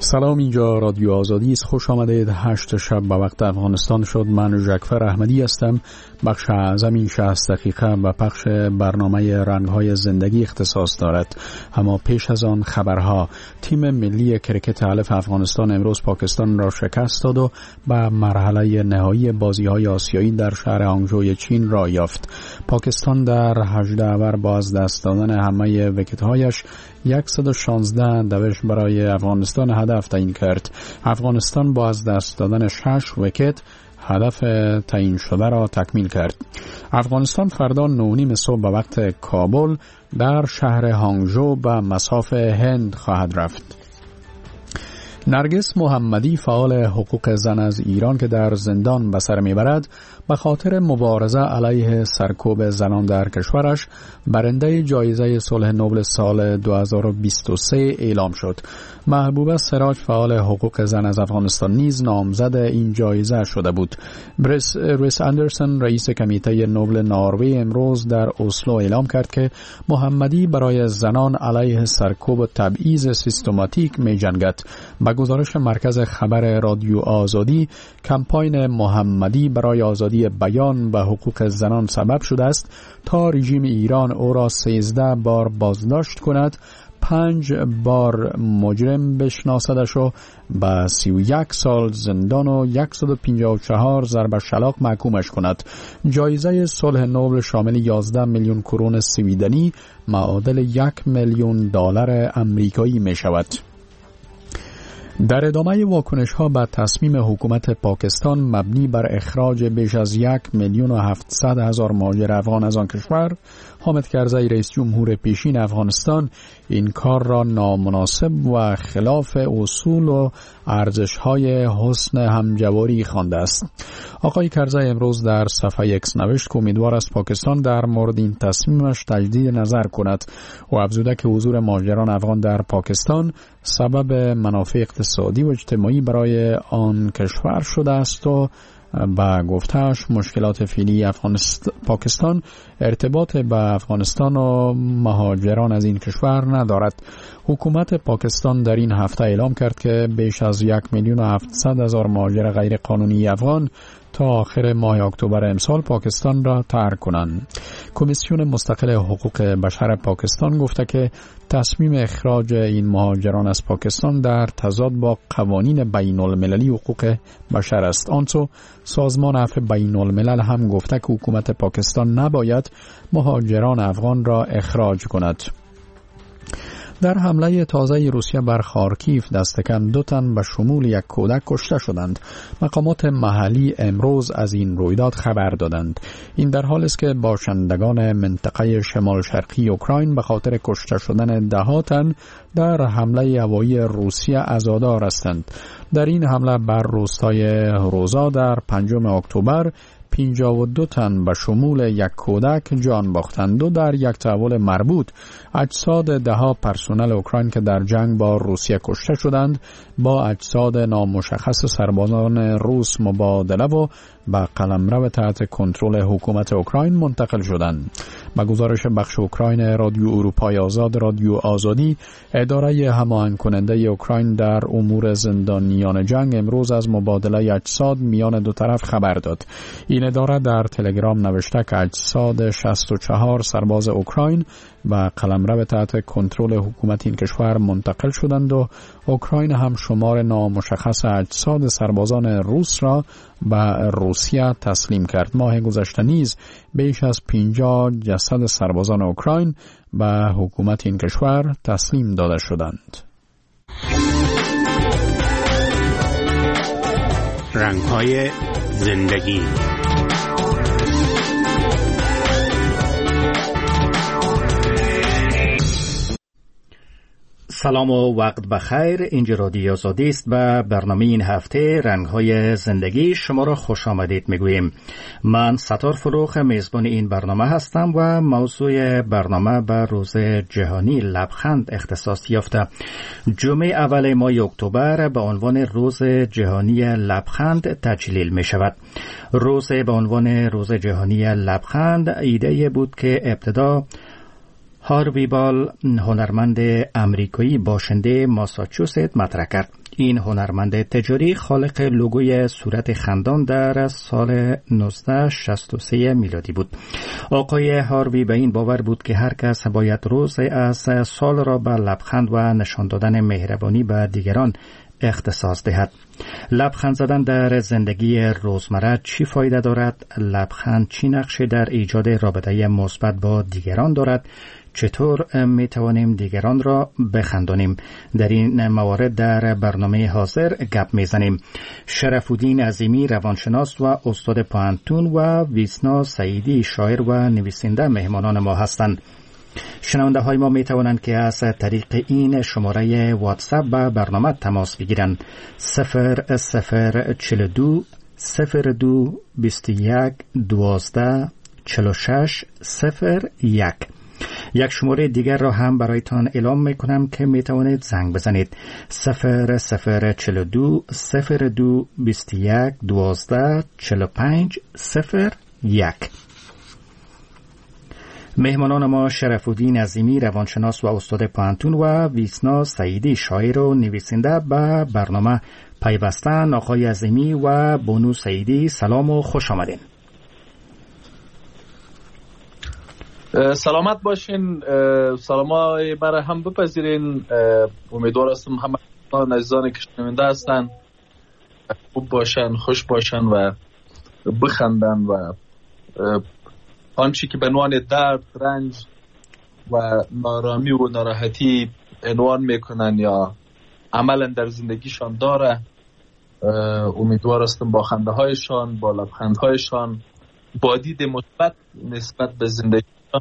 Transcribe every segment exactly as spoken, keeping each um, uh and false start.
سلام، اینجا رادیو آزادی است. خوش آمدید. هشت شب به وقت افغانستان شد. من جعفر احمدی هستم. بخش اعظم این شصت دقیقه و پخش برنامه رنگ‌های زندگی اختصاص دارد. اما پیش از آن خبرها. تیم ملی کرکت الف افغانستان امروز پاکستان را شکست داد و به مرحله نهایی بازی‌های آسیایی در شهر هانگجوی چین را یافت. پاکستان در هجده اوور با از دست دادن همه ویکت‌هایش صد و شانزده دوش برای افغانستان هدف تعیین کرد. افغانستان با از دست دادن شش ویکت هدف تعیین شده را تکمیل کرد. افغانستان فردا نه و نیم صبح به وقت کابل در شهر هانگجو به مصاف هند خواهد رفت. نرگس محمدی، فعال حقوق زن از ایران که در زندان به سر میبرد، به خاطر مبارزه علیه سرکوب زنان در کشورش برنده جایزه صلح نوبل سال دو هزار و بیست و سه اعلام شد. محبوبه سراج، فعال حقوق زن از افغانستان، نیز نامزد این جایزه شده بود. بریس ریس اندرسون، رئیس کمیته نوبل نروژ، امروز در اسلو اعلام کرد که محمدی برای زنان علیه سرکوب و تبعیض سیستماتیک می جنگد. با گزارش مرکز خبر رادیو آزادی، کمپاین محمدی برای آزادی بیان و حقوق زنان سبب شده است تا رژیم ایران او را سیزده بار بازداشت کند، پنج بار مجرم بشناسدش و به سی و یک سال زندان و صد و پنجاه و چهار ضرب شلاق محکومش کند. جایزه صلح نوبل شامل یازده میلیون کرون سویدنی معادل یک میلیون دلار امریکایی می شود. در ادامه واکنش ها به تصمیم حکومت پاکستان مبنی بر اخراج بیش از یک میلیون و هفتصد هزار مهاجر افغان از آن کشور، حامد کرزی رئیس جمهور پیشین افغانستان این کار را نامناسب و خلاف اصول و ارزش های حسن همجواری خوانده است. آقای کرزی امروز در صفحه اکس نوشت که امیدوار است پاکستان در مورد این تصمیمش تجدید نظر کند و افزوده که حضور مهاجران افغان در پاکستان سبب منافع اقتصادی و اجتماعی برای آن کشور شده است و با گفتهش مشکلات فعلی افغانستان پاکستان ارتباط به افغانستان و مهاجران از این کشور ندارد. حکومت پاکستان در این هفته اعلام کرد که بیش از یک میلیون و هفتصد هزار مهاجر غیر قانونی افغان تا آخر ماه اکتبر امسال پاکستان را ترک کنند. کمیسیون مستقل حقوق بشر پاکستان گفته که تصمیم اخراج این مهاجران از پاکستان در تضاد با قوانین بین المللی حقوق بشر است. آنچه سازمان عفو بین الملل هم گفته که حکومت پاکستان نباید مهاجران افغان را اخراج کند. در حمله تازه روسیه بر خارکیف دست کم دو تن به شمول یک کودک کشته شدند. مقامات محلی امروز از این رویداد خبر دادند. این در حالی است که باشندگان منطقه شمال شرقی اوکراین به خاطر کشته شدن ده ها تن در حمله هوایی روسیه عزادار هستند. در این حمله بر روستای روزا در پنجم اکتبر پنجاه و دو تن به شمول یک کودک جان باختند و در یک تحول مربوط اجساد ده ها پرسنل اوکراین که در جنگ با روسیه کشته شدند با اجساد نامشخص سربازان روس مبادله و به قلمرو تحت کنترل حکومت اوکراین منتقل شدند. با گزارش بخش اوکراین رادیو اروپای آزاد رادیو آزادی، اداره هماهنگ کننده اوکراین در امور زندانیان جنگ امروز از مبادله اجساد میان دو طرف خبر داد. این اداره در تلگرام نوشته که اجساد شصت و چهار سرباز اوکراین و قلمرو تحت کنترل حکومت این کشور منتقل شدند و اوکراین هم شمار نامشخص اجساد سربازان روس را به روسیه تسلیم کرد. ماه گذشته نیز بیش از پنجاه جسد سربازان اوکراین به حکومت این کشور تسلیم داده شدند. رنگ‌های زندگی. سلام و وقت بخیر. اینجا رادیو آزادی است. به برنامه این هفته رنگ‌های زندگی شما را خوش آمدید میگوییم. من ستار فروخ میزبان این برنامه هستم و موضوع برنامه به روز جهانی لبخند اختصاص یافته. جمعه اول ماه اکتبر به عنوان روز جهانی لبخند تجلیل می شود. روز به عنوان روز جهانی لبخند ایده بود که ابتدا هاروی بال، هنرمند امریکایی باشنده ماساچوست، مطرح کرد. این هنرمند تجاری خالق لوگوی صورت خندان در سال نوزده و شصت و سه میلادی بود. آقای هاروی به این باور بود که هر کس باید روز از سال را به لبخند و نشان دادن مهربانی به دیگران اختصاص دهد. لبخند زدن در زندگی روزمره چی فایده دارد؟ لبخند چی نقشی در ایجاد رابطه مثبت با دیگران دارد؟ چطور می توانیم دیگران را بخندانیم؟ در این موارد در برنامه حاضر گپ می زنیم. شرف‌الدین عظیمی روانشناس و استاد پانتون و ویسنا سعیدی شاعر و نویسنده مهمانان ما هستند. شنونده های ما می توانند که از طریق این شماره واتساپ به برنامه تماس بگیرند. صفر صفر چل دو صفر دو بیست و یک دوازده چل و شش صفر یک. یک شماره دیگر را هم برایتان اعلام می کنم که می توانید زنگ بزنید. صفر صفر چل دو صفر دو بیست و یک دوازده چل و پنج صفر یک. مهمانان ما شرف‌الدین عظیمی روانشناس و استاد پانتون و ویسنا سعیدی شاعر و نویسنده به برنامه پیوستن. آقای عظیمی و بانو سعیدی سلام و خوش آمدین. سلامت باشین. سلامای برای هم بپذیرین. امیدوار هستم همه عزیزانی که شنونده هستن خوب باشن، خوش باشن و بخندن و آنچه که به عنوان درد، رنج و نارامی و ناراحتی عنوان میکنن یا عملا در زندگیشان داره، امیدوار هستم با خنده هایشان، با لبخند هایشان، با دید مثبت نسبت به زندگی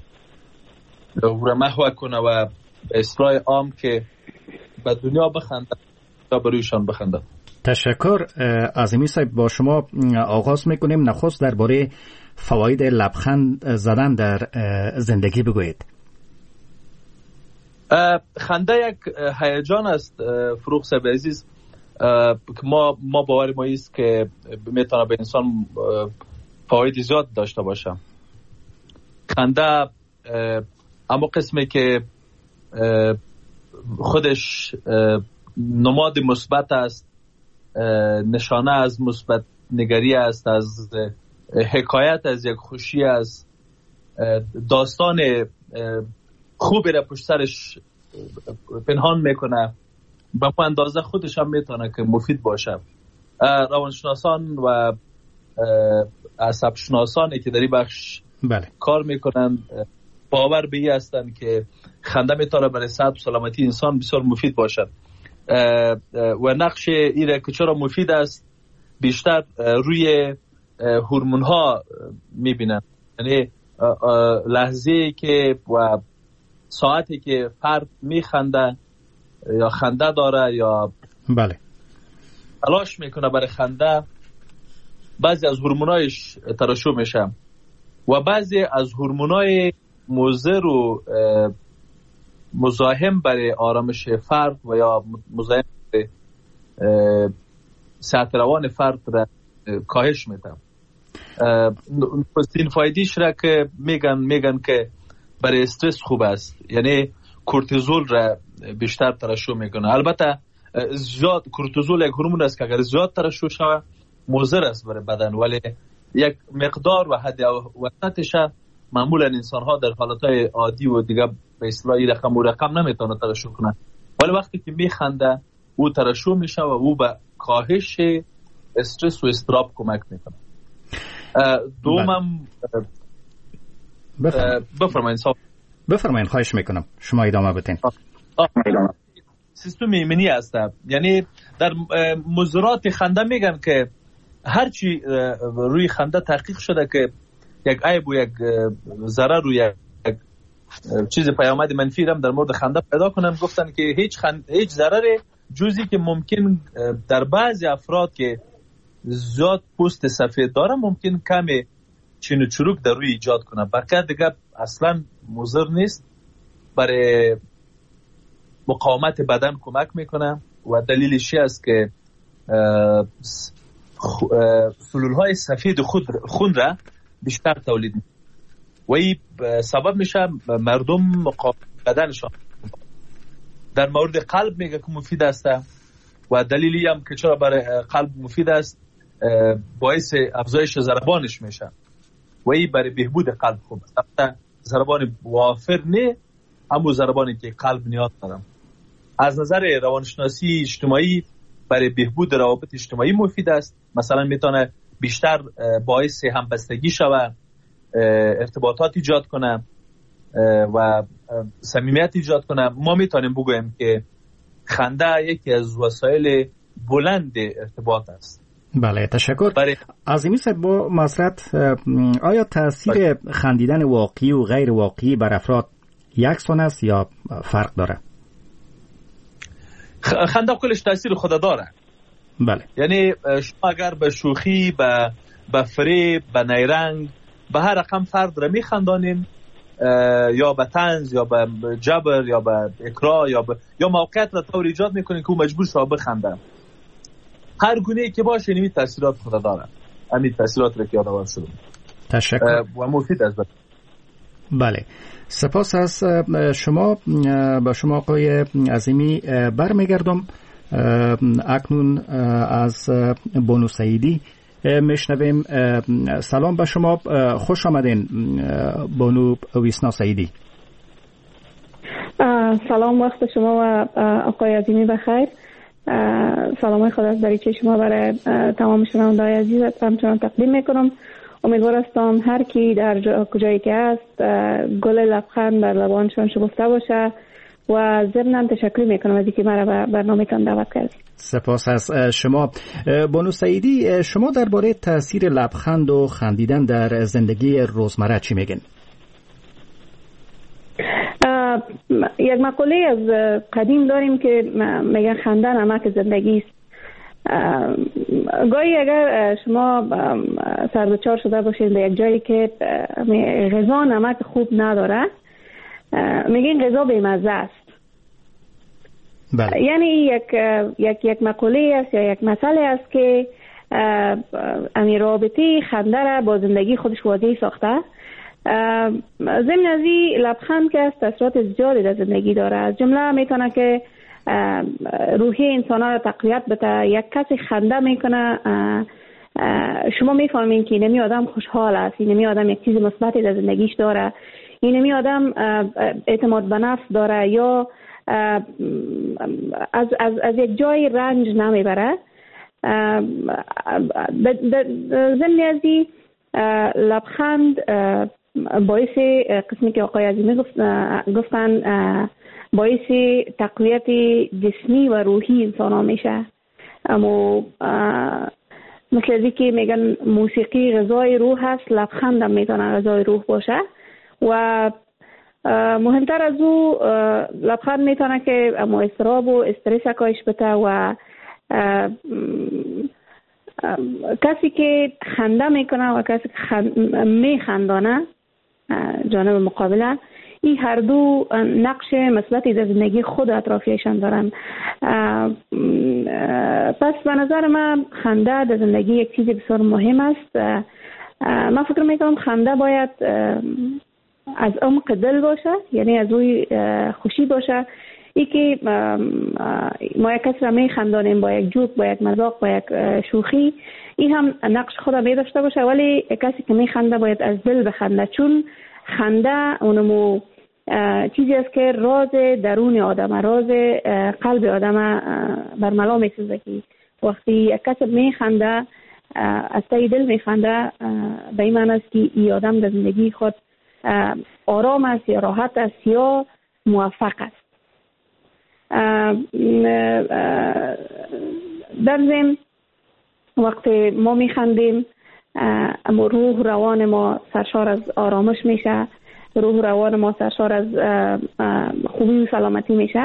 و محو کنه و به اصطلاح عام که به دنیا بخنده تا برویشان بخنده. تشکر. عظیمی صاحب، با شما آغاز میکنیم. نخست درباره فواید لبخند زدن در زندگی بگویید. خنده یک هیجان است فروغ صاحب عزیز که ما ما باور ما است که میتونه به انسان فواید زیاد داشته باشه. خنده اما قسمی که خودش نماد مثبت است، نشانه از مثبت نگری است، از حکایت از یک خوشی است، داستان خوبی را پشت سرش پنهان میکنه، به اندازه خودش هم میتونه که مفید باشه. روانشناسان و عصب شناسانی که در این بخش بله. کار میکنن باور به این هستن که خنده میتونه برای صحت و سلامتی انسان بسیار مفید باشد و نقش این که چرا مفید است بیشتر روی هورمون ها میبینن. یعنی لحظه که و ساعتی که فرد میخنده یا خنده داره یا بله تلاش میکنه برای خنده، بعضی از هورمونایش ترشح میشه و بعضی از هورمونای مضر و مزاحم برای آرامش فرد و یا مزاحم برای صحت روان فرد را کاهش میده. نخستین فایدهش را که میگن میگن که برای استرس خوب است، یعنی کورتیزول را بیشتر ترشح میکنه. البته زیاد کورتیزول یک هورمون است که اگر زیاد ترشح شود مضر است برای بدن، ولی یک مقدار و حد وسطش معمولا انسان ها در حالتهای عادی و دیگه به اصطلاح رقم و رقم نمیتونه ترشح کنه، ولی وقتی که میخنده او ترشح میشه و او به کاهش استرس و اضطراب کمک میکنه. دومم بفرمایید بفرمایید خواهش میکنم شما ادامه بدین. سیستم ایمنی هست، یعنی در مضرات خنده میگن که هرچی روی خنده تحقیق شده که یک عیب و یک ضرر و یک چیز پیامد منفی هم در مورد خنده پیدا کنن، گفتن که هیچ خند... هیچ ضرر جزئی که ممکن در بعضی افراد که زیاد پوست سفید داره ممکن کمی چین و چروک در روی ایجاد کنه، بقیه دیگه اصلا مضر نیست، برای مقاومت بدن کمک میکنه و دلیلش است که سلول های سفید خود خون را بیشتر تولید میکنه و این سبب میشه مردم مقاومت بدنشان. در مورد قلب میگه که مفید است، و دلیلی هم که چرا برای قلب مفید است باعث افزایش ضربانش میشه و این برای بهبود قلب خوب است. ضربان وافر نه، اما ضربانی که قلب نیاز دارم. از نظر روانشناسی اجتماعی برای بهبود روابط اجتماعی مفید است. مثلا میتونه بیشتر باعث همبستگی شود، ارتباطات ایجاد کنه و صمیمیت ایجاد کنه. ما میتونیم بگوییم که خنده یکی از وسایل بلند ارتباط است. بله، تشکر. برای... عظیمی صاحب، با معذرت، آیا تاثیر خندیدن واقعی و غیر واقعی بر افراد یکسان است یا فرق داره؟ خنده کلش تاثیر خود داره. بله. یعنی شما اگر به شوخی، به به فریب، به نیرنگ، به هر رقم فرد را میخندانین، یا به طنز یا به جبر یا به اکراه یا به یا موقعیت را طور ایجاد میکنین که او مجبور شده بخنده، هر گونه‌ای که باشه این تاثیرات خود داره. همین تاثیرات را که یادآور شدم. تشکر. و مفید است. بله، سپاس از شما. با شما آقای عظیمی برمیگردم. اکنون از بانو سعیدی میشنویم. سلام به شما، خوش آمدین بانو ویسنا سعیدی. سلام، وقت شما و آقای عظیمی بخیر. سلام خدا از دریچه شما برای تمام شنونده‌های عزیز همچنان تقدیم میکنم. امیدوار هستم هر کی در جا کجایی که است گل لبخند بر لبانشان شکفته باشه و ضمناً تشکر میکنم از اینکه مرا به برنامه‌تان دعوت کردید. سپاس از شما. بانو سعیدی، شما درباره تاثیر لبخند و خندیدن در زندگی روزمره چی میگین؟ یک مقوله از قدیم داریم که میگن خنده نمک زندگی است. گاهی اگر شما سردچار شده باشید به یک جایی که غذا نمک خوب نداره، میگین غذا بی‌مزه است. بله. یعنی یک یک یک مقوله است یا یک مسئله است که امی رابطه خنده را با زندگی خودش واضح ساخته. ضمن از این لبخند که است تاثیرات زیادی در زندگی داره. از جمله میتونه که روحی انسان ها را تقویت بده. یک کسی خنده میکنه شما میفهمین که اینمی آدم خوشحال است، اینمی آدم یک چیز مثبتی در زندگیش داره، اینمی آدم اعتماد به نفس داره یا از از از یک جای رنج نمیبره. ضمن از این لبخند باعث قسمی که آقای عظیمی گفتن باعث تقویت جسمی و روحی انسان ها میشه. اما مثل ازی که میگن موسیقی غذای روح هست، لبخند هم میتونه غذای روح باشه و مهمتر از او لبخند میتونه که اما اضطراب و استرس کاهش بده و کسی که خنده میکنه و کسی که خند... میخندانه جانب مقابله، این هر دو نقش مثبتی در زندگی خود اطرافیشان دارن. پس به نظر من خنده در زندگی یک چیز بسیار مهم است. من فکر میکنم خنده باید از عمق دل باشه، یعنی از روی خوشی باشه. ای که ما یک کسی را میخندانیم با یک جوک، با یک مذاق، با یک شوخی، این هم نقش خود می داشته باشه، ولی کسی که میخنده باید از دل بخنده، چون خنده اونمو چیزی است که راز درون آدم، راز قلب آدم برملا میسازه که وقتی یک کسی میخنده از ته دل میخنده به این معنی است که این آدم در زندگی خود آرام است یا راحت است یا موفق است. در ضمن وقتی ما میخندیم اما روح روان ما سرشار از آرامش میشه، روح روان ما سرشار از خوبی و سلامتی میشه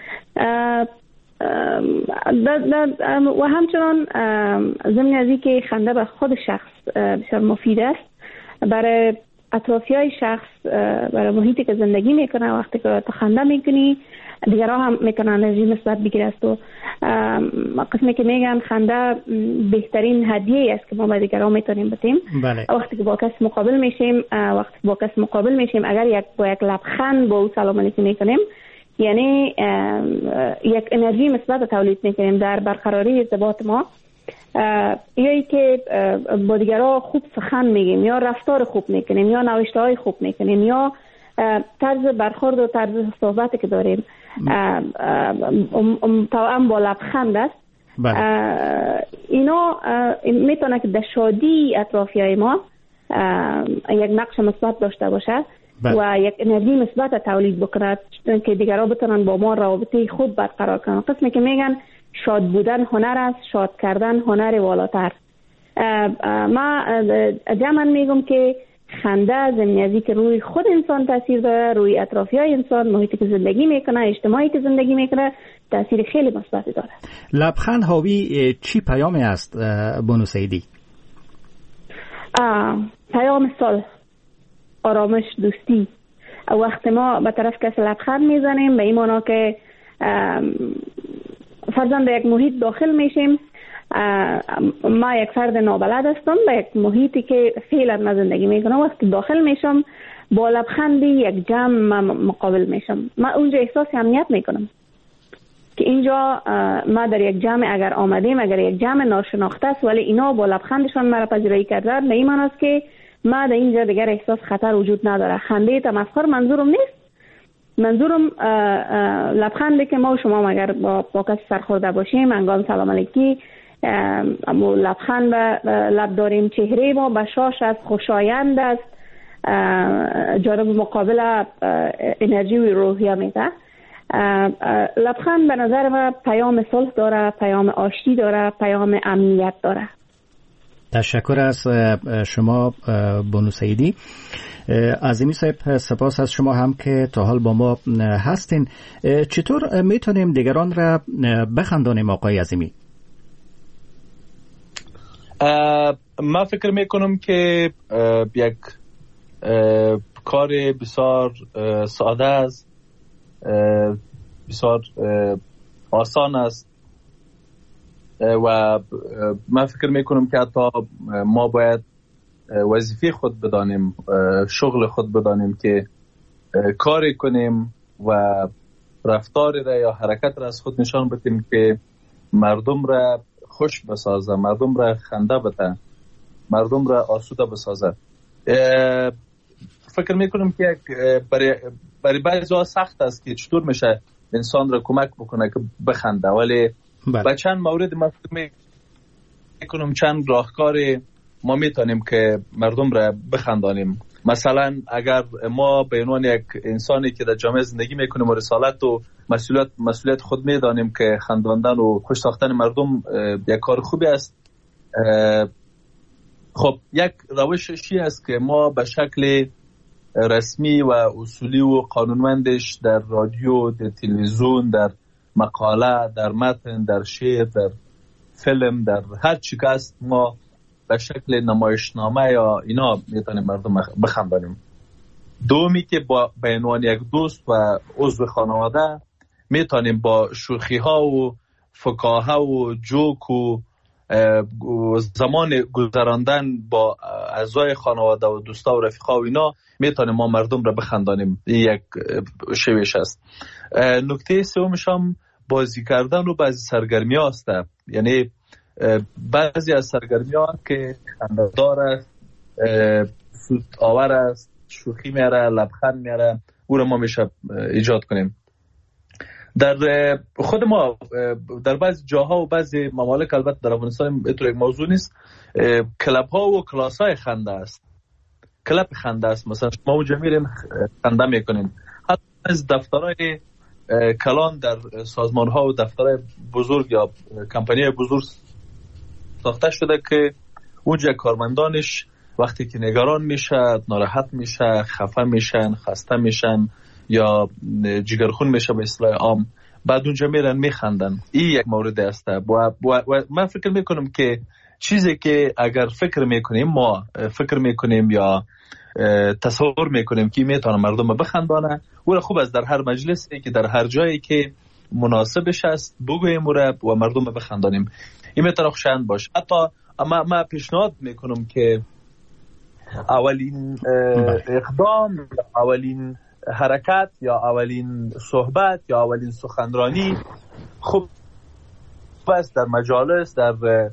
و همچنان ضمن از این که خنده به خود شخص بسیار مفید است، برای اطرافی های شخص، برای محیطی که زندگی میکنه. وقتی که تو خنده میکنی دیگرها هم میتونن انرژی مثبت بگیره است و قسمی که میگن خنده بهترین هدیه است که ما به دیگرها میتونیم بدیم. بله. وقتی که با کس مقابل میشیم وقتی با کس مقابل میشیم اگر یک با یک لبخند با او سلام علیکم میکنیم، یعنی یک انرژی مثبت تولید میکنیم در برقراری ارتباط ما، یا ای که با دیگرها خوب سخن میگیم، یا رفتار خوب میکنیم، یا نوشته های خوب میکنیم، یا طرز برخورد و طرز صحبتی که داریم توأم با لبخند است. اینا میتونه که در شادی اطرافیای ما یک نقش مثبت داشته باشه و یک انرژی مثبت تولید بکنه که دیگرها بتونن با ما رابطه خود برقرار کنن. قسمی که میگن شاد بودن هنر است، شاد کردن هنر والاتر. ما جمعاً میگم که خنده ضمن ازی که روی خود انسان تاثیر داره، روی اطرافیای انسان، محیطی که زندگی میکنه، اجتماعی که زندگی میکنه تاثیر خیلی مثبتی داره. لبخند حاوی چی پیامی است بانو سعیدی؟ پیام صلح، آرامش، دوستی. وقت ما به طرف کسی لبخند میزنیم به این معنا که فرضاً به یک محیط داخل میشیم. ما یک فرد نابلد هستم به یک محیطی که فعلا من زندگی میکنم، وقتی داخل میشم با لبخندی یک جمع مقابل میشم، من اونجا احساس امنیت میکنم که اینجا ما در یک جمع اگر آمدیم، اگر یک جمع ناشناخته است ولی اینا با لبخندشان مرا پذیرایی کردن، به این معنی است که ما در اینجا دیگر احساس خطر وجود نداره. خنده تمسخر منظورم نیست، منظورم لبخندی که ما و شما اگر با, با کسی سرخورده باشیم انگام سلام علیکی اما لبخند به لب داریم، چهره ما بشاش است، خوشایند است، جانب مقابل انرژی و روحیه میده. لبخند به نظر من پیام صلح داره، پیام آشتی داره، پیام امنیت داره. تشکر از شما بانو سعیدی. عظیمی صاحب سپاس از شما هم که تا حال با ما هستین. چطور میتونیم دیگران را بخندانیم آقای عظیمی؟ من فکر میکنم که یک کار بسیار ساده است، بسیار آسان است و من فکر میکنم که حتی ما باید وظیفه خود بدانیم، شغل خود بدانیم که کاری کنیم و رفتار را یا حرکت را از خود نشان بدیم که مردم را خوش بسازه، مردم را خنده بده، مردم را آسوده بسازه. فکر میکنم که برای برای بعضی‌ها سخت است که چطور میشه انسان را کمک بکنه که بخنده، ولی با چند مورد من فکر میکنم چند راهکار ما میتونیم که مردم را بخندانیم. مثلا اگر ما به عنوان یک انسانی که در جامعه زندگی میکنیم و رسالت و مسئولیت مسئولیت خود میدانیم که خنداندن و خوش ساختن مردم یک کار خوبی است، خب یک روشی است که ما به شکل رسمی و اصولی و قانونمندش در رادیو، در تلویزیون، در مقاله، در متن، در شعر، در فیلم، در هر چی که است ما به شکل نمایشنامه یا اینا میتونیم مردم بخندانیم. دومی که با به عنوان یک دوست و عضو خانواده میتونیم با شوخی ها و فکاهه و جوک و زمان گذراندن با اعضای خانواده و دوستا و رفیقا و اینا میتونیم ما مردم را بخندانیم. یک شویش است. نکته سومش هم بازی کردن و بعضی سرگرمی هاست، یعنی بعضی از سرگرمی ها که خنده‌دار است، سود آور است، شوخی میاره، لبخند میاره، او را ما میشه ایجاد کنیم. در خود ما در بعضی جاها و بعضی ممالک، البته در افغانستان اینطور یک موضوع نیست، کلاب ها و کلاس های خنده است، کلاب خنده است. مثلا ما اونجا میریم خنده میکنیم. حتی از دفترهای کلان در سازمان ها و دفترهای بزرگ یا کمپانی بزرگ ساخته شده که اونجا کارمندانش وقتی که نگران میشه، ناراحت میشه، خفه میشن، خسته میشن یا جگرخون میشه به اصطلاح عام، بعد اونجا میرن میخندن. این یک مورد است و, و, و من فکر میکنم که چیزی که اگر فکر میکنیم ما فکر میکنیم یا تصور میکنیم که میتونه مردم بخندانه، او خوب است در هر مجلسی که در هر جایی که مناسبش است بگوییم و مردم بخندانیم. این میتونه خوشایند باشه. حتی اما من پیشنهاد میکنم که اولین اقدام، اولین حرکت یا اولین صحبت یا اولین سخنرانی خوب است در مجالس، در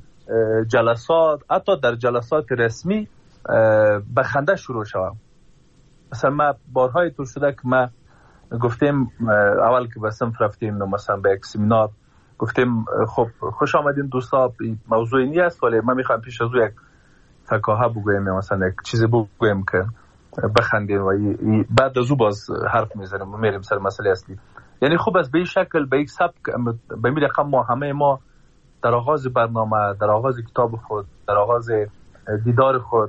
جلسات، حتی در جلسات رسمی به خنده شروع شوم. مثلا ما بارهای طور شده که ما گفتیم اول که به صنف رفتیم مثلا به یک سمینار گفتیم خب خوش آمدین دوستا، موضوعی نیست ولی ما میخوایم پیش از او یک فکاهه بگویم، مثلا یک چیزی بگویم که بخندیم و بعد از او باز حرف میزنیم و میریم سر مسئله اصلی. یعنی خوب است به این شکل، به یک سبک، به این رقم ما همه ما در آغاز برنامه، در آغاز کتاب خود، در آغاز دیدار خود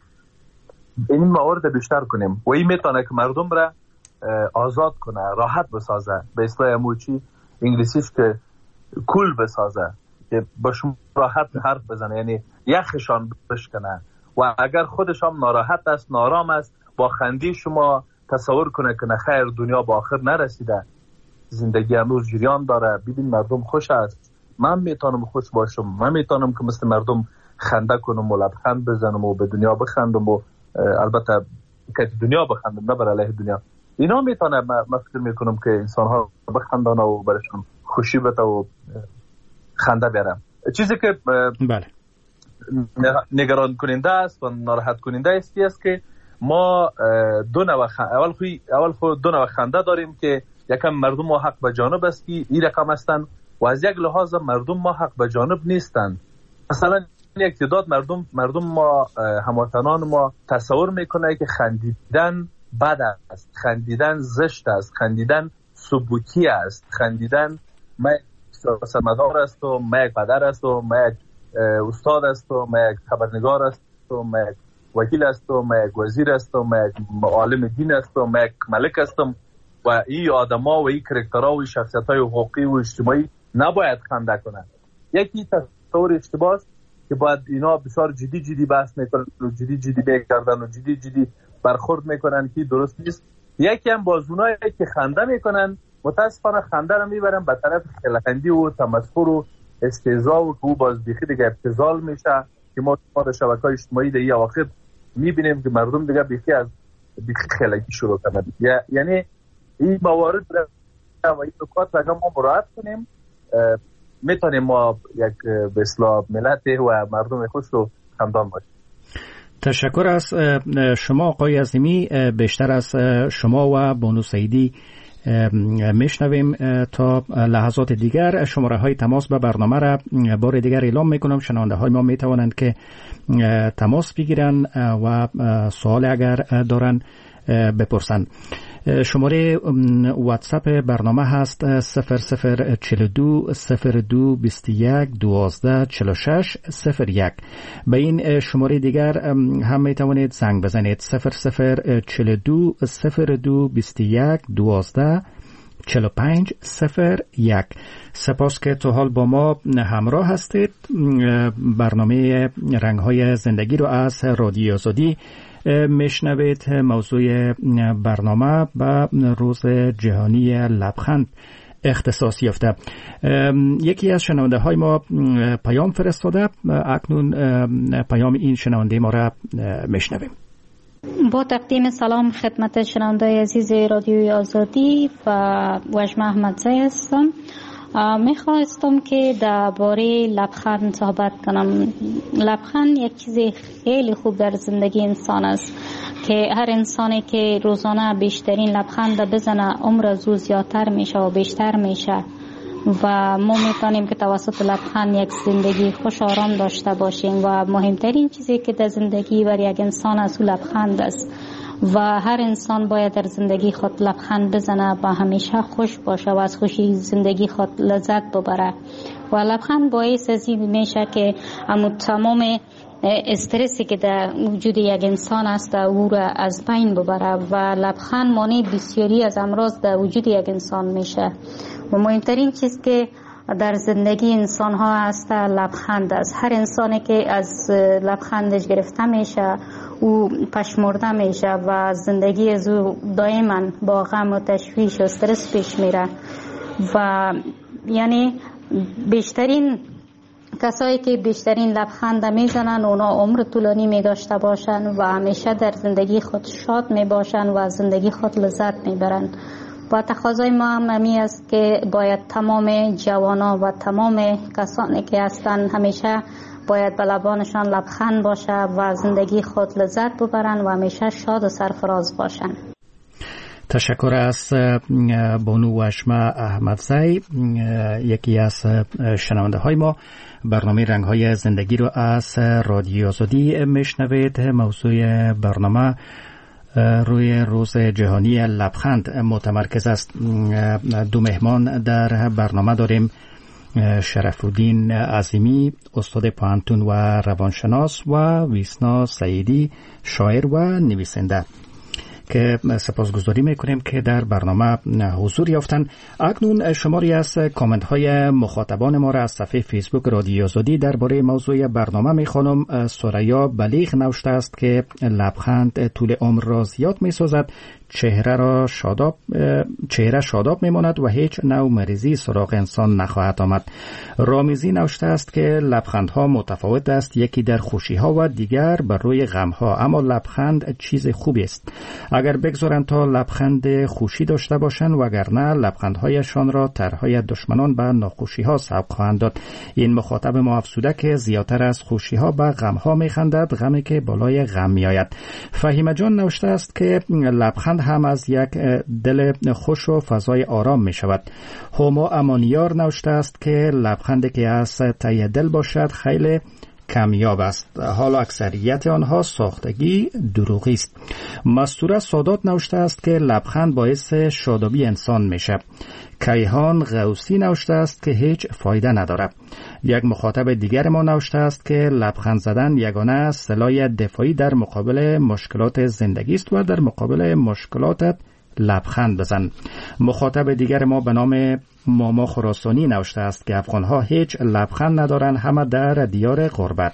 این موارد بیشتر کنیم و این میتونه که مردم را آزاد کنه، راحت بسازه، به اصطلاح اموچی انگلیسیش که کول بسازه، که با شما راحت حرف بزنه، یعنی یخشان بشکنه و اگر خودش هم ناراحت است، نارام است، با خندی شما تصور کنه که نخیر دنیا با آخر نرسیده، زندگی هنوز جریان داره، ببین مردم خوش است، من میتونم خوش باشم، من میتونم که مثل مردم خنده کنم و لبخند بزنم و به دنیا بخندم و البته که دنیا بخندم نه بر علیه دنیا. اینا میتونه، من فکر میکنم که انسان ها بخندانه و برشون خوشی بده و خنده بیارم. چیزی که بله نگران کننده است و ناراحت کننده است است که ما دو نوع خنده، اول خوی اول خو دو نوع خنده داریم که یکم مردم ما حق به جانب است که این رقم هستند و از یک لحاظ مردم ما حق به جانب نیستند. مثلا یک تعداد مردم مردم ما هموطنان ما تصور میکنه که خندیدن بد است، خندیدن زشت است، خندیدن سبوکی است، خندیدن ما سیاستمدار است و ما یک پدر است و ما یک استاد است و ما یک خبرنگار است و ما یک وکیل است و ما یک وزیر است و ما یک عالم دین است و ما یک ملک هستم و این آدما و این کرکترها و شخصیت‌های حقوقی و اجتماعی نباید خنده کنند. یکی تصور اشتباه است که باید اینا بسیار جدی جدی بحث میکنن و جدی جدی بکردن و جدی جدی برخورد میکنن که درست نیست. یکی هم بازونایی که خنده میکنن متاسفانه خنده رو میبرن به طرف خلقندی و تمسخر و استهزا و که او باز بیخی دیگه ابتذال میشه که ما در شبکه‌های اجتماعی دیگه اواخر میبینیم که مردم دیگه بیخی از بیخی خلقی شروع کردن. یعنی این موارد و این نکات رو اگر ما مراعات کنیم میتونیم ما یک به اصطلاح ملت و مردم خوش رو خندان باشیم. تشکر از شما آقای عظیمی. بیشتر از شما و بانو سعیدی میشنویم. تا لحظات دیگر شماره های تماس به برنامه را بار دیگر اعلام میکنم. شنونده های ما میتوانند که تماس بگیرن و سوال اگر دارن بپرسند. شماره واتساپ برنامه هست صفر صفر چهل و دو صفر دو بیست و یک دوازده چهل و شش صفر یک. به این شماره دیگر هم می توانید زنگ بزنید صفر صفر چهل و دو صفر دو بیست و یک دوازده چهل و پنج صفر یک. سپاس که تا حال با ما همراه هستید. برنامه رنگ‌های زندگی رو از رادیو آزادی میشنوید. موضوع برنامه به روز جهانی لبخند اختصاص یافته. یکی از شنونده های ما پیام فرستاده. اکنون پیام این شنونده ما را میشنویم. با تقدیم سلام خدمت شنونده عزیز رادیوی آزادی و وجمه احمدزی هستم. میخواستم که درباره لبخند صحبت کنم. لبخند یک چیز خیلی خوب در زندگی انسان است که هر انسانی که روزانه بیشترین لبخند بزنه عمر از او زیادتر میشه و بیشتر میشه و ما میتونیم که توسط لبخند یک زندگی خوش آرام داشته باشیم و مهمترین چیزی که در زندگی بر یک انسان از او لبخند است و هر انسان باید در زندگی خود لبخند بزنه و همیشه خوش باشه و از خوشی زندگی خود لذت ببره و لبخند باعث از این میشه که امو تمام استرسی که در وجود یک انسان است او را از بین ببره و لبخند مانع بسیاری از امراض در وجود یک انسان میشه و مهمترین چیز که در زندگی انسان ها هست لبخند است. هر انسانی که از لبخندش گرفته میشه او پشمرده میشه و زندگی از او دائما با غم و تشویش و استرس پیش میره و یعنی بیشترین کسایی که بیشترین لبخند میزنن اونا عمر طولانی می داشته باشن و همیشه در زندگی خود شاد می باشن و زندگی خود لذت می برن. و تقاضای ما هم همی است که باید تمام جوانا و تمام کسانی که هستن همیشه باید به لبانشان لبخند باشه و زندگی خود لذت ببرن و همیشه شاد و سرفراز باشن. تشکر از بانو وشمه احمدزی، یکی از شنونده های ما. برنامه رنگ های زندگی رو از رادیو آزادی میشنوید. موضوع برنامه روی روز جهانی لبخند متمرکز است. دو مهمان در برنامه داریم، شرف‌الدین عظیمی، استاد پوهنتون و روانشناس، و ویسنا سعیدی، شاعر و نویسنده، که سپاسگزاری میکنیم که در برنامه حضور یافتن. اکنون شماری از کامنت های مخاطبان ما را از صفحه فیسبوک رادیو آزادی درباره موضوع برنامه میخوانم. سریا بلیغ نوشته است که لبخند طول عمر را زیاد میسازد، چهره را شاداب چهره شاداب میماند و هیچ نوع مریضی سراغ انسان نخواهد آمد. رامیزی نوشته است که لبخندها متفاوت است، یکی در خوشی ها و دیگر بر روی غم ها، اما لبخند چیز خوبی است. اگر بگذارند تا لبخند خوشی داشته باشند، وگرنه لبخندهایشان را طرحهای دشمنان به ناخوشی ها سبق خواهند داد. این مخاطب ما افسوده که زیادتر از خوشی ها به غم ها میخندد، غمی که بالای غم میآید. فهیمه جان نوشته است که لبخند هم از یک دل خوش و فضای آرام می شود. هوما امانیار نوشته است که لبخندی که از ته دل باشد خیلی کمیاب است، حالا اکثریت آنها ساختگی دروغی است. مستوره سادات نوشته است که لبخند باعث شادابی انسان میشه. کیهان غوثی نوشته است که هیچ فایده نداره. یک مخاطب دیگر ما نوشته است که لبخند زدن یگانه سلاح دفاعی در مقابل مشکلات زندگی است و در مقابل مشکلاتت لبخند بزن. مخاطب دیگر ما به نام ماما خراسانی نوشته است که افغانها هیچ لبخند ندارند، همه در دیار غربت.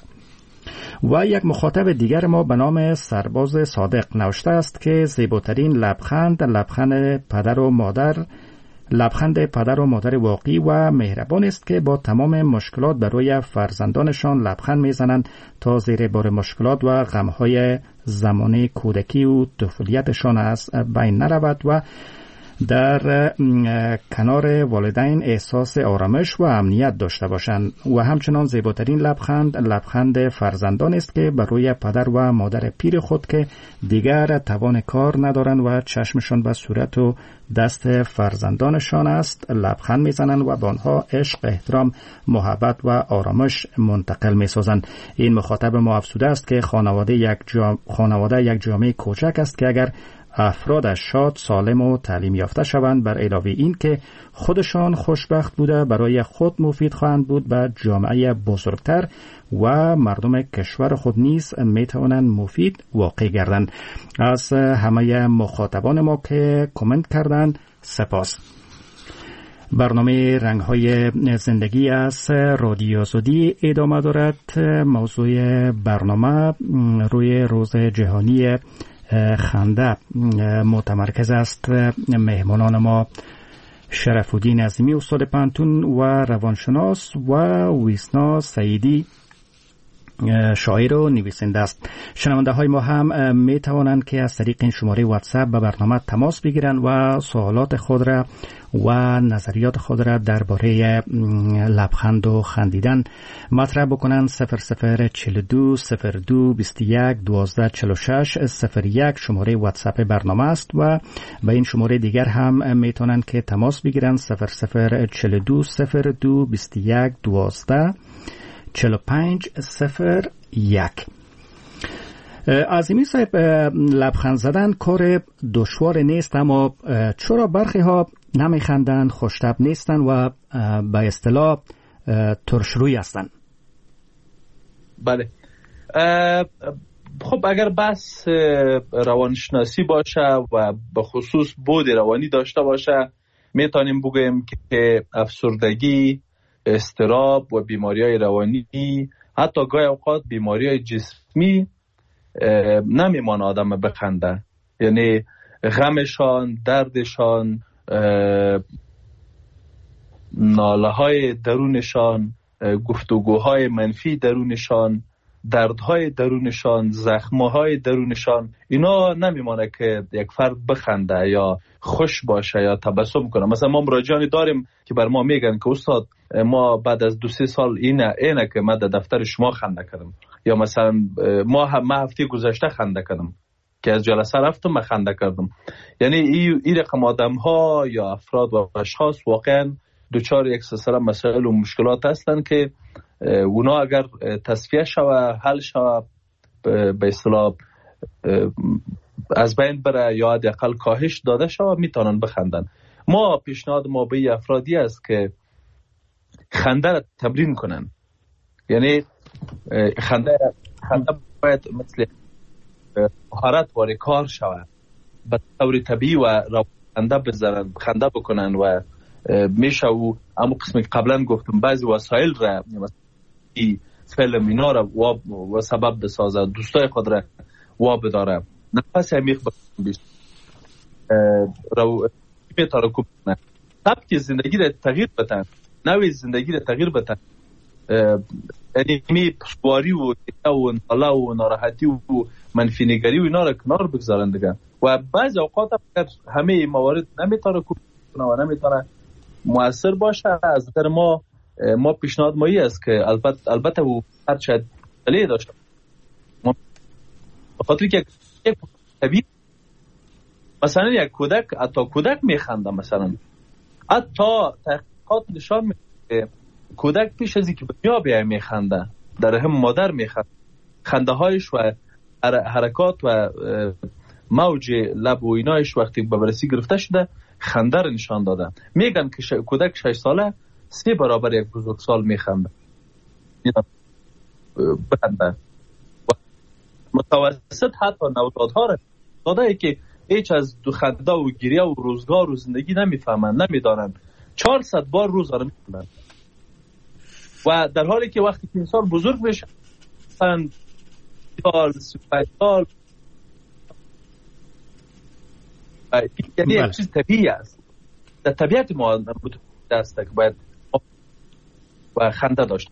و یک مخاطب دیگر ما به نام سرباز صادق نوشته است که زیباترین لبخند لبخند پدر و مادر لبخند پدر و مادر واقعی و مهربان است که با تمام مشکلات بر روی فرزندانشان لبخند میزنند تا زیر بار مشکلات و غمهای زمان کودکی و طفولیتشان از بین نرود و در کنار والدین احساس آرامش و امنیت داشته باشند. و همچنان زیباترین لبخند لبخند فرزندان است که بر روی پدر و مادر پیر خود که دیگر توان کار ندارند و چشمشان به صورت و دست فرزندانشان است لبخند میزنند و به آنها عشق، احترام، محبت و آرامش منتقل میسازند. این مخاطب ما افسوده است که خانواده یک جام... خانواده یک جامعه کوچک است که اگر افرادش شاد، سالم و تعلیم یافته شوند، بر علاوه این که خودشان خوشبخت بوده برای خود مفید خواهند بود، به جامعه بزرگتر و مردم کشور خود نیز می توانند مفید واقع گردند. از همه مخاطبان ما که کامنت کردند سپاس. برنامه رنگ‌های زندگی از رادیو آزادی ادامه دارد. موضوع برنامه روی روز جهانی خنده متمرکز است. مهمانان ما شرف‌الدین عظیمی، استاد پوهنتون و روانشناس، و ویسنا سعیدی، شاعر و نویسنده است. شنونده های ما هم می توانند که از طریق این شماره واتساپ به برنامه تماس بگیرند و سوالات خود را و نظریات خود را درباره لبخند و خندیدن مطرح بکنند. صفر صفر چهل و دو صفر دو بیست و یک دوازده چهل و شش صفر یک شماره واتساپ برنامه است و به این شماره دیگر هم می توانند که تماس بگیرند. صفر صفر چهل و دو صفر دو بیست و یک دوازده چهل و پنج صفر یک. عظیمی صاحب، لبخند زدن کار دشوار نیست، اما چرا برخی ها نمیخندند، خوش‌طبع نیستند و به اصطلاح ترشروی هستند؟ بله، خب اگر بس روانشناسی باشه و به خصوص بود روانی داشته باشه، میتونیم بگوییم که افسردگی، اضطراب و بیماری‌های روانی، حتی گاهی اوقات بیماری‌های جسمی نمیمانه آدم بخنده. یعنی غمشان، دردشان، ناله‌های درونشان گفتگوهای منفی درونشان، دردهای درونشان، زخمهای درونشان، اینا نمیمانه که یک فرد بخنده یا خوش باشه یا تبسم کنه. مثلا ما مراجعانی داریم که بر ما میگن که استاد ما بعد از دو سه سال اینه اینه که ما در دفتر شما خنده کردم، یا مثلا ما هم هفته گذشته خنده کردم که از جلسه رفتم من خنده کردم. یعنی این ای رقم آدم ها یا افراد و اشخاص واقعا دوچار یک سلسله مسائل و مشکلات هستند که اونا اگر تصفیه شوه، حل شوه، به اصطلاح از بین بره یا حداقل کاهش داده شوه، میتونن بخندن. ما پیشنهاد ما به افرادی است که خنده را تمرین کنن. یعنی خنده خنده باید مثل مهارت وارد کار شوه، به طور طبیعی و خنده بزنن، خنده بکنن و میشه و اما قسمی که قبلا گفتم بعضی وسایل را مثل فیلم اینا را و سبب بسازه، دوستای خود را و بداره، نفس عمیق بکنن، رو میتاره کنه، سبک زندگی را تغییر بدن، نوع زندگی را تغییر بدن. یعنی می پشواری و و ناله و ناراحتی و منفی نگری و اینا را کنار بگذارن دیگه. و بعضی اوقات همه موارد نمیتاره کنه و نمیتاره مؤثر باشه. از نظر ما ما پیشنهاد مایی است که البته البته و هر چه دلیل داشته بخاطر که یک طبیعی مثلا یک کودک حتی کودک میخنده، مثلا حتی تحقیقات نشان میده که کودک پیش از اینکه به دنیا بیای میخنده، در رحم مادر میخنده، خنده هایش و حرکات و موج لب و اینایش وقتی به بررسی گرفته شده خنده رو نشان داده. میگن که ش... کودک شش ساله سه برابر یک بزرگسال میخنده. بخنده و متوسط حتی نوزادها را داده که هیچ از دو خنده و گریه و روزگار و زندگی نمیفهمند، نمیدانند. چهارصد بار روز را میخندند. و در حالی که وقتی که انسان بزرگ بشه مثلا سال پنج سال یعنی یک چیز طبیعی است، در طبیعت ما است که باید و خنده داشت.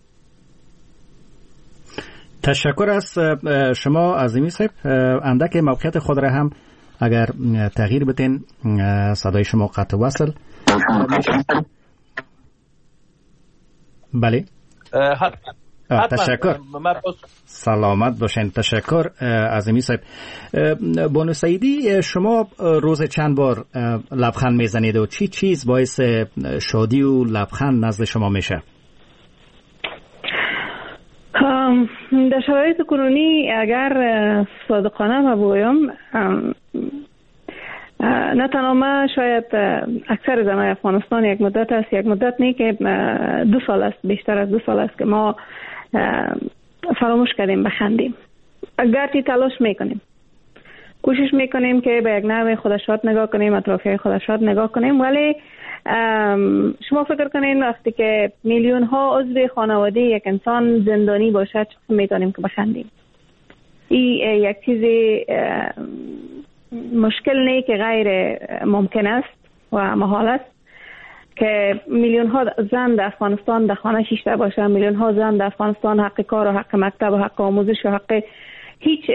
تشکر از شما عظیمی صاحب. اندک موقعیت خود را هم اگر تغییر بتین، صدای شما قطع وصل. بله تشکر، سلامت باشین. تشکر عظیمی صاحب. بانو سعیدی، شما روز چند بار لبخند میزنید و چی چیز باعث شادی و لبخند نزد شما میشه؟ در شرایط کنونی اگر صادقانه ما بگویم، نه تنها ما، شاید اکثر زنای افغانستان یک مدت است، یک مدت نه که دو سال است، بیشتر از دو سال است که ما فراموش کردیم بخندیم. گرچه تلاش میکنیم، کوشش میکنیم که به یک نوع خودشات نگاه کنیم، اطرافیای خودشات نگاه کنیم، ولی شما فکر کنین وقتی که میلیون ها عضو خانواده یک انسان زندانی باشه چطور میتونیم که بخندیم؟ این یک چیز مشکل نه که غیر ممکن است و محال است که میلیون ها زن در افغانستان در خانه شیشته باشه، میلیون ها زن در افغانستان حق کار و حق مکتب و حق آموزش و حق هیچ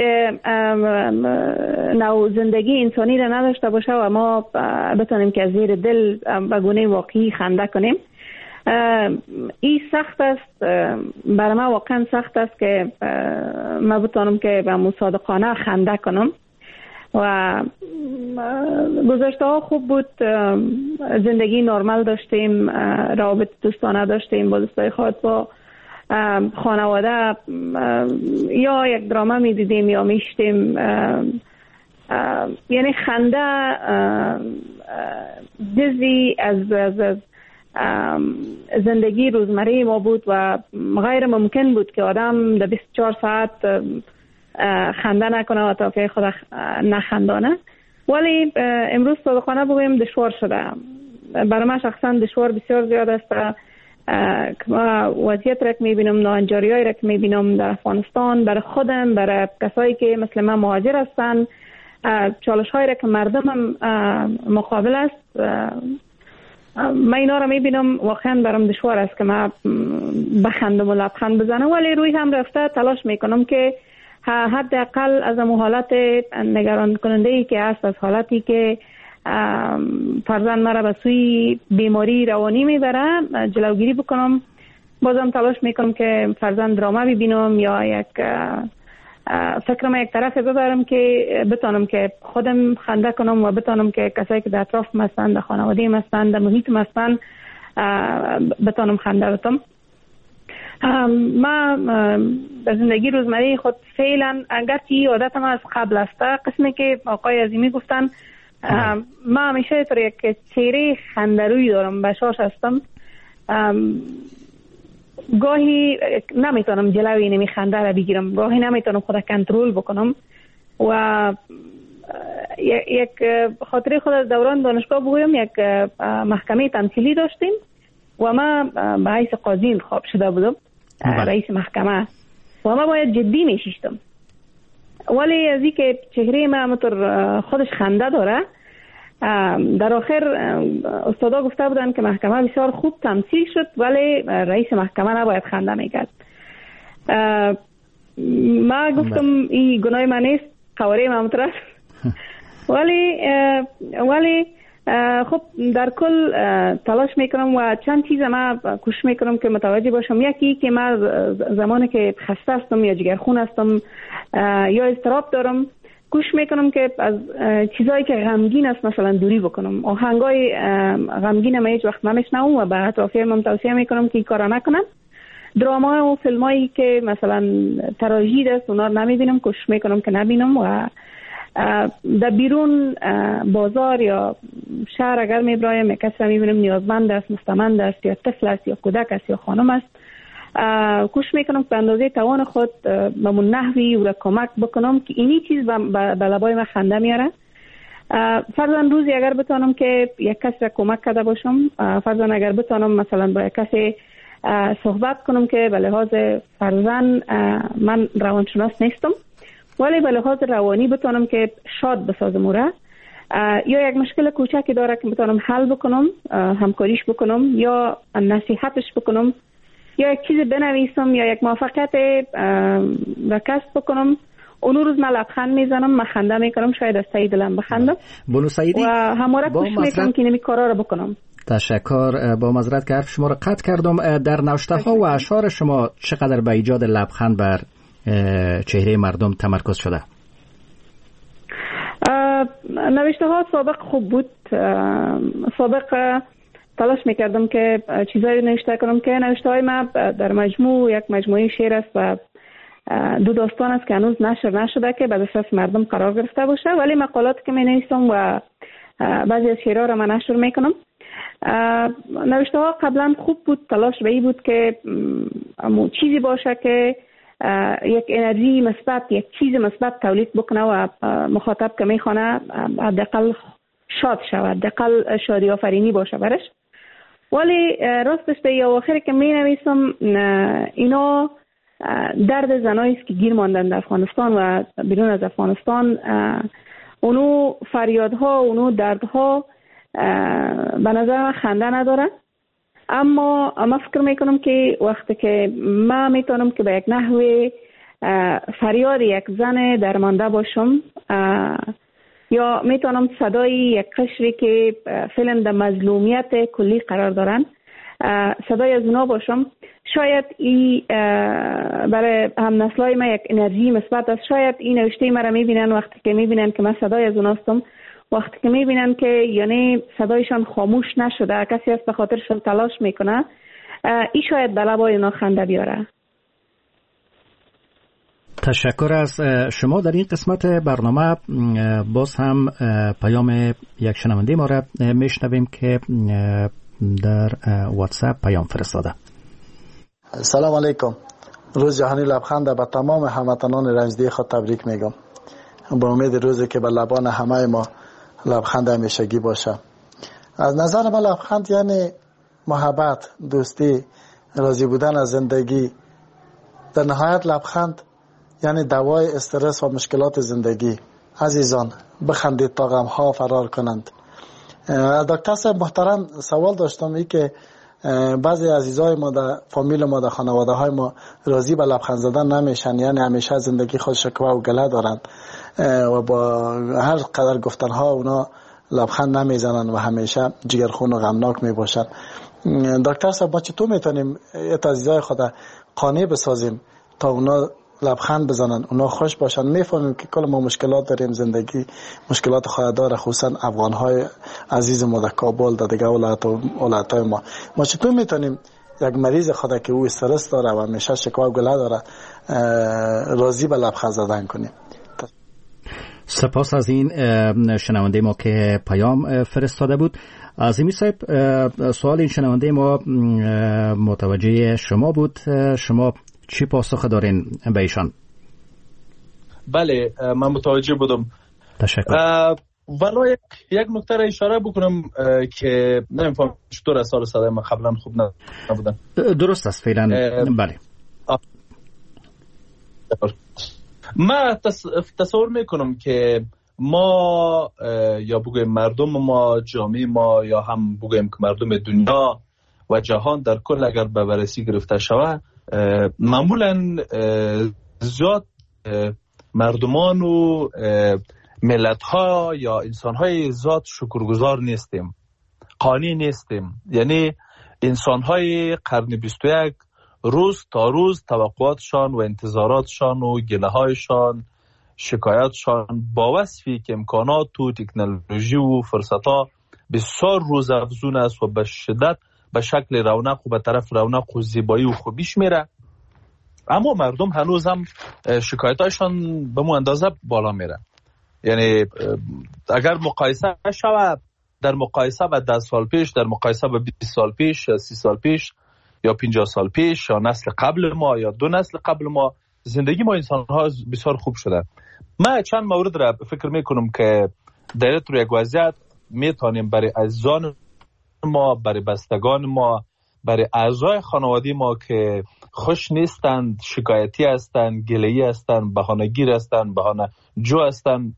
نوع زندگی انسانی را نداشته باشه و ما بتونیم که از زیر دل به گونه واقعی خنده کنیم. این سخت است، برای ما واقعا سخت است که ما بتونم که به مصادقانه خنده کنم. و گذشته ها خوب بود، زندگی نرمال داشتیم، روابط دوستانه داشتیم با دوستای خود، با خانواده یا یک دراما می دیدیم یا میشتیم. یعنی خنده جزئی از, از, از زندگی روزمره ما بود و غیر ممکن بود که آدم در بیست و چهار ساعت خنده نکنه و طرفی خود نخندانه. ولی امروز صادقانه بگویم دشوار شده، برای من شخصا دشوار بسیار زیاد است که وضعیت را که میبینم، ناهنجاری هایی را که میبینم در افغانستان، برای خودم، برای کسایی که مثل من مهاجر هستن، چالش هایی را که مردم مقابل است، من اینا رو میبینم واقعا برام دشوار است که من بخندم و لبخند بزنم، ولی روی هم رفته تلاش میکنم که حداقل از اون حالت نگران کننده ای که هست، از حالتی که فرزند مرا به سوی بیماری روانی میبره جلوگیری بکنم. بازم تلاش میکنم که فرزند دراما ببینم یا یک فکرم یک طرف ببرم که بتانم که خودم خنده کنم و بتانم که کسایی که در اطراف هستند، در خانواده هستند، در محیط هستند بتانم خنده بتم. ما در زندگی روزمره خود فعلا اگرچه عادت ما از قبل است، قسمی که آقای عظیمی گفتن ما همیشه طور یک چهره خنده‌روی دارم، بشاش هستم. گاهی نمیتونم جلوی اینمی خنده را بگیرم، گاهی نمیتونم خود کنترل بکنم و یک خاطره خود از دوران دانشگاه بگویم. یک محکمه تمثیلی داشتیم و ما به حیث قاضی انتخاب شده بودم، رئیس محکمه، و ما باید جدی میشیشتم، ولی از این که چهره ما همطور خودش خنده داره، در آخر استادا گفته بودن که محکمه بسیار خوب تمثیل شد ولی رئیس محکمه نباید خنده میکرد. ما گفتم این گناه من نیست، قواره من مطرح ولی ولی خب در کل تلاش میکنم و چند چیز ما کوشش میکنم که متوجه باشم. یکی که ما زمانی که خسته هستم یا جگرخون هستم یا اضطراب دارم، کوشش میکنم که از چیزایی که غمگین است مثلا دوری بکنم. آهنگای غمگین ما هیچ وقت نمیشنوم و به اطرافیانم توصیه میکنم که این کارا نکنن. دراما و فیلمایی که مثلا تراژدی است اونا رو نمیبینم، کوشش میکنم که نبینم. و در بیرون بازار یا شهر اگر میبرایم یک کسی را میبینم نیازمند است، مستمند است، یا طفل است یا کودک است یا خانم است، کوشش میکنم که به اندازه توان خود به من نحوی او را کمک بکنم که اینی چیز به لبای من خنده میاره. فرضاً روزی اگر بتانم که یک کسی را کمک کرده باشم، فرضاً اگر بتانم مثلا با یک کسی صحبت کنم که به لحاظ فرضاً من روانشناس نیستم ولی به لحاظ روانی بتانم که شاد بسازم او را، یا یک مشکل کوچکی داره که بتانم حل بکنم، همکاریش بکنم یا نصیحتش بکنم، یا یک چیز بنویسم یا یک موفقیت را کسب بکنم، اون روز من لبخند میزنم، من خنده میکنم، شاید از ته دلم بخندم و همواره کوشش میکنم که اینمی کارا را بکنم. تشکر. با معذرت که حرف شما را قطع کردم. در نوشته ها و اشعار شما چقدر به ایجاد لبخند بر چهره مردم تمرکز شده؟ نوشته ها سابق خوب بود. سابق تلاش میکردم که چیزایی نوشته کنم که نوشته های من در مجموع یک مجموعه شعر است و دو داستان است که هنوز نشر نشده که به دست مردم قرار گرفته باشه، ولی مقالات که می نویسم و بعضی از شعرها را من نشر میکنم. نوشته ها قبلا خوب بود، تلاش به این بود که چیزی باشه که یک انرژی مثبت، یک چیز مثبت تولید بکنه و مخاطب که میخونه حداقل شاد شود، حداقل شادی آفرینی باشه برش. ولی راستش به اواخر که می نویسم اینا درد زنایی است که گیر ماندن در افغانستان و بیرون از افغانستان، اونو فریادها، اونو دردها به نظر من خنده ندارن. اما ما فکر میکنم که وقتی که ما میتونم که به یک نحوه فریاد یک زن درمانده باشم یا میتونم صدای یک قشری که فعلا در مظلومیت کلی قرار دارن صدای از اونا باشم، شاید این برای هم نسلای ما یک انرژی مثبت است. شاید این نوشته ما را میبینن، وقتی که میبینن که من صدای از اوناستم، وقتی که میبینن که یعنی صدایشان خاموش نشده، کسی از به خاطرشان تلاش میکنه، این شاید به لبای اونا خنده بیاره. تشکر از شما. در این قسمت برنامه باز هم پیام یک شنونده ما را میشنویم که در واتساپ پیام فرستاده. سلام علیکم. روز جهانی لبخند به تمام هموطنان رنجدی خود تبریک میگم. با امید روزی که به لبان همه ما لبخند همیشگی باشه. از نظر من لبخند یعنی محبت، دوستی، راضی بودن از زندگی. در نهایت لبخند یعنی دوای استرس و مشکلات زندگی. عزیزان بخندید تا غم ها فرار کنند. دکتر صاحب محترم سوال داشتم ای که بعضی عزیزای ما در فامیل ما در خانواده های ما راضی به لبخند زدن نمیشن، یعنی همیشه زندگی خود شکوه و گله دارن و با هر قدر گفتن ها اونا لبخند نمیزنن و همیشه جگرخون و غمناک می باشن. دکتر صاحب ما چطور میتونیم ایت عزیزای خود قانع بسازیم تا اونا لبخند بزنن، اونا خوش باشن؟ میفهمیم که کل ما مشکلات داریم، زندگی مشکلات خود داره، خصوصا افغان های عزیز ما در کابل در دیگه ولایت های ما. ما چطور میتونیم یک مریض خود که او استرس داره و همیشه شکوه و گله داره راضی به لبخند زدن کنیم؟ سپاس از این شنونده ما که پیام فرستاده بود. عظیمی صاحب، سوال این شنونده ما متوجه شما بود، شما چی پاسخ دارین به ایشان؟ بله من متوجه بودم. تشکر. ولی یک نکته را اشاره بکنم که نمیفهم چطور از سال صدای من قبلا خوب نبودن. درست است فعلا. بله. من تصور میکنم که ما یا بگویم مردم ما، جامعه ما، یا هم بگویم که مردم دنیا و جهان در کل اگر به بررسی گرفته شود، معمولا زیاد مردمان و ملت ها یا انسان های زیاد شکرگزار نیستیم، قانع نیستیم. یعنی انسان های قرن بیست و یک روز تا روز توقعاتشان و انتظاراتشان و گله هایشان، شکایاتشان با وصفی که امکانات و تکنولوژی و فرصت ها بسیار روز افزون است و به شدت به شکل رونق و به طرف رونق و زیبایی و خوبیش میره، اما مردم هنوز هم شکایتاشان به مو اندازه بالا میره. یعنی اگر مقایسه شود، در مقایسه با ده سال پیش، در مقایسه با بیست سال پیش، سی سال پیش یا پنجاه سال پیش یا نسل قبل ما یا دو نسل قبل ما، زندگی ما انسان ها بسیار خوب شده. من چند مورد را فکر میکنم که در روی یک وضعیت میتونیم برای عزیزان ما، برای بستگان ما، برای اعضای خانوادی ما که خوش نیستند، شکایتی هستند، گله‌ای هستند، بهانه‌گیر هستند، بهانه جو هستند،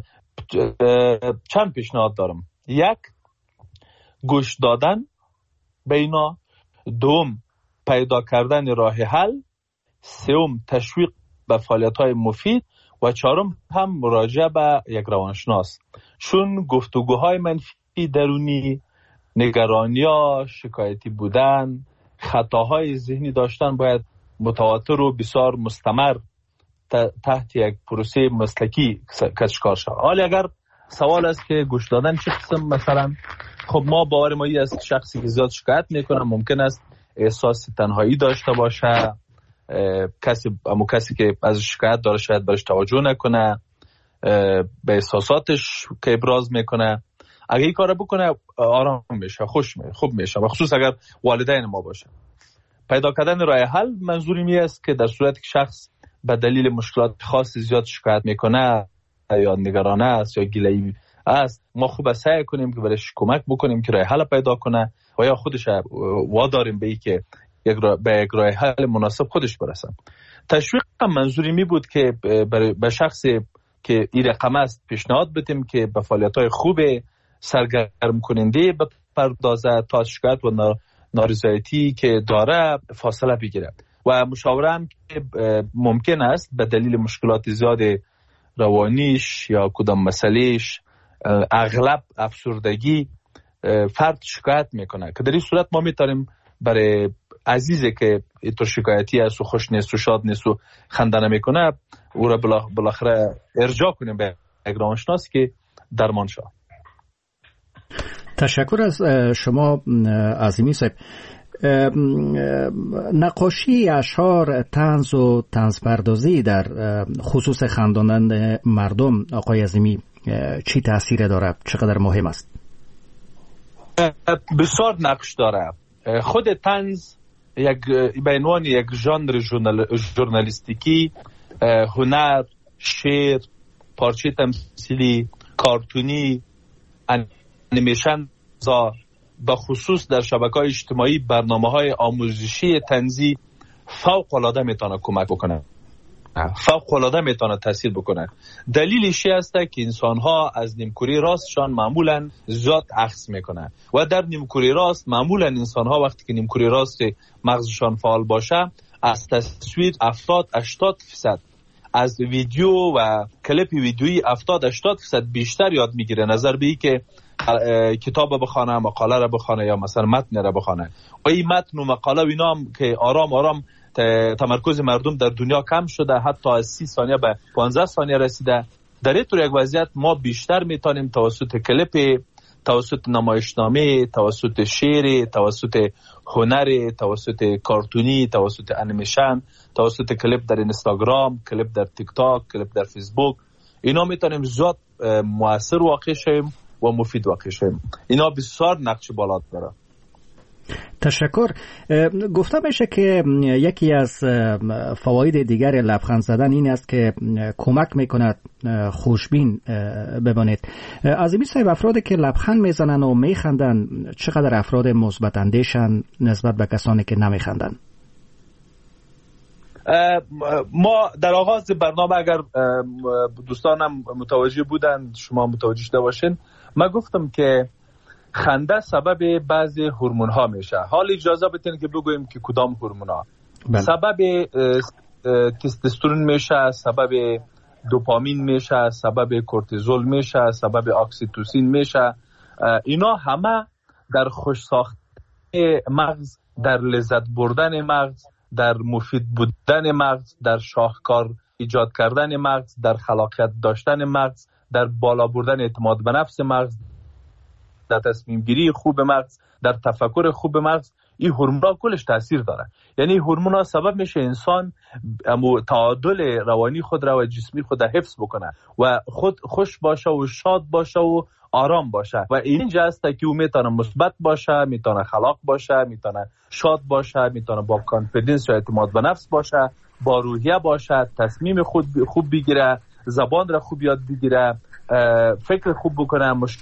چند پیشنهاد دارم. یک، گوش دادن به اینا. دوم، پیدا کردن راه حل. سوم، تشویق به فعالیت‌های مفید. و چهارم هم مراجعه به یک روانشناس، چون گفتگوهای منفی درونی، نگرانی‌ها، شکایتی بودن، خطاهای ذهنی داشتن باید متواتر و بسیار مستمر تحت یک پروسه مسلکی کشکار شود. حالا اگر سوال است که گوش دادن چه قسم، مثلا خب ما باور ما ای است شخصی که زیاد شکایت میکنه ممکن است احساس تنهایی داشته باشه، کسی اما کسی که از شکایت داره شاید برش توجه نکنه، به احساساتش که ابراز میکنه. اگه این کار بکنه آرام میشه، خوش میشه، خوب میشه، و خصوص اگر والدین ما باشه. پیدا کردن راه حل منظوری می است که در صورت که شخص به دلیل مشکلات خاصی زیاد شکایت میکنه یا نگرانه است یا گله‌ای است، ما خوب سعی کنیم که برش کمک بکنیم که راه حل پیدا کنه و یا خودش واداریم به این که یک را به یک راه حل مناسب خودش برسن. تشویق منظوری می بود که به شخصی که این رقم است پیشنهاد بدیم که به فعالیت‌های خوب سرگرم کننده بپردازه تا شکایت و نارضایتی که داره فاصله بگیره. و مشاوره هم که ممکن است به دلیل مشکلات زیاد روانیش یا کدام مسئلهش، اغلب افسردگی، فرد شکایت میکنه که در این صورت ما میتونیم برای عزیزی که اینطور شکایتی است و خوش نیست و شاد نیست و خنده نمیکنه او را بالاخره ارجاع کنیم به یک روانشناس که درمان شود. تشکر از شما عظیمی صاحب. نقاشی اشعار طنز و طنز پردازی در خصوص خنداندن مردم، آقای عظیمی، چی تاثیر داره؟ چقدر مهم است؟ بسیار نقش داره. خود طنز یک به عنوان یک ژانر ژورنالیستیکی، هنر، شعر، پارچه تمثیلی، کارتونی، انیمیشن، به خصوص در شبکه‌های اجتماعی برنامه‌های آموزشی طنزی فوق العاده میتونه کمک بکنه. فوق العاده میتونه تاثیر بکنه. دلیلش است که انسان ها از نیمکره راستشان معمولا زیاد اخذ میکنه و در نیمکره راست معمولا انسان ها وقتی که نیمکره راست مغزشان فعال باشه از تصویر هفتاد هشتاد درصد از ویدیو و کلیپ ویدیویی هفتاد هشتاد درصد بیشتر یاد میگیره نظر به این که کتاب بخونه، مقاله را بخونه یا مثلا متن را بخونه. و این متن و مقاله و اینا هم که آرام آرام تمرکز مردم در دنیا کم شده، حتی از سی ثانیه به پانزده ثانیه رسیده. در این طور یک وضعیت ما بیشتر میتونیم توسط کلیپ، توسط نمایشنامه، توسط شعر، توسط هنر، توسط کارتونی، توسط انیمیشن، توسط کلیپ در اینستاگرام، کلیپ در تیک تاک، کلیپ در فیسبوک، اینا میتونیم زیاد مؤثر واقع شیم و مفید واقع شیم. اینا بسیار نقش بالا داره. تشکر. گفته میشه که یکی از فواید دیگر لبخند زدن این است که کمک میکند خوشبین بمانید. عظیمی صاحب، افرادی که لبخند میزنن و میخندن چقدر افراد مثبت اندیشن نسبت به کسانی که نمیخندن؟ ما در آغاز برنامه اگر دوستانم متوجه بودن، شما متوجه شده باشین، ما گفتم که خنده سبب بعضی هورمون ها میشه. حال اجازه بدین که بگویم که کدام هورمون ها. سبب تستوسترون میشه، سبب دوپامین میشه، سبب کورتیزول میشه، سبب اکسیتوسین میشه. اینا همه در خوش ساختن مغز، در لذت بردن مغز، در مفید بودن مغز، در شاهکار ایجاد کردن مغز، در خلاقیت داشتن مغز، در بالا بردن اعتماد به نفس مغز، در تصمیم گیری خوب مغز، در تفکر خوب مغز، این هورمونا کلش تاثیر داره. یعنی هورمونا سبب میشه انسان تعادل روانی خود را و جسمی خود را حفظ بکنه و خود خوش باشه و شاد باشه و آرام باشه. و اینجا است که او میتونه مثبت باشه، میتونه خلاق باشه، میتونه شاد باشه، میتونه با کانفیدنس و اعتماد به نفس باشه، با روحیه باشه، تصمیم خود خوب بگیره، زبان را خوب یاد بگیره، فکر خوب بکنه، مشکل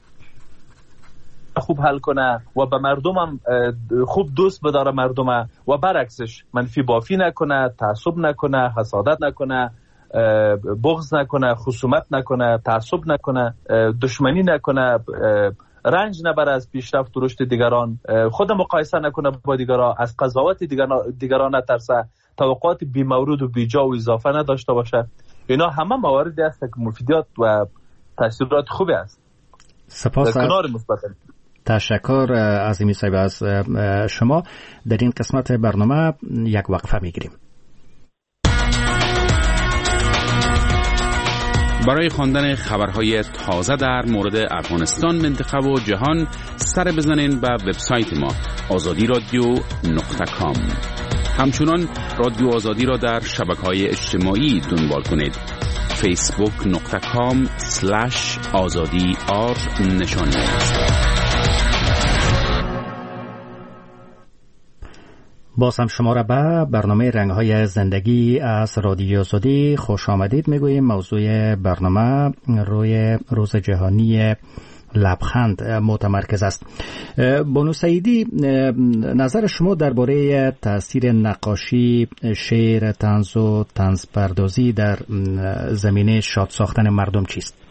خوب حل کنه و به مردم هم خوب دوست بداره مردم و برعکسش منفی بافی نکنه، تعصب نکنه، حسادت نکنه، بغض نکنه، خصومت نکنه، تعصب نکنه، دشمنی نکنه، رنج نبره از پیشرفت و رشد دیگران، خود مقایسه نکنه با دیگران، از قضاوت دیگران نترسه، توقعات بی مورد و بی جا و اضافه نداشته باشه. اینا همه مواردی است که مفیدیت و تاثیرات خوبی است. سپاس. تشکر عظیمی صاحب از شما. در این قسمت برنامه یک وقفه میگیریم. برای خواندن خبرهای تازه در مورد افغانستان، منطقه و جهان سر بزنین به وبسایت ما آزادی رادیو نقطه کام. همچنان رادیو آزادی را در شبکه‌های اجتماعی دنبال کنید. فیسبوک نقطه کام سلش آزادی آر نشانی است. باز هم شما را به برنامه رنگ‌های زندگی از رادیو آزادی خوش آمدید میگوییم. موضوع برنامه روی روز جهانی لبخند متمرکز است. بانو سعیدی، نظر شما درباره تاثیر نقاشی، شعر، طنز و طنز پردازی در زمینه شاد ساختن مردم چیست؟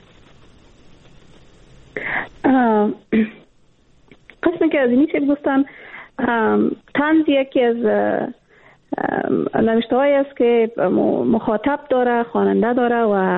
قسمی که از اینی چه گفتن، طنز یکی از نوشته هایی است که مخاطب داره، خواننده داره و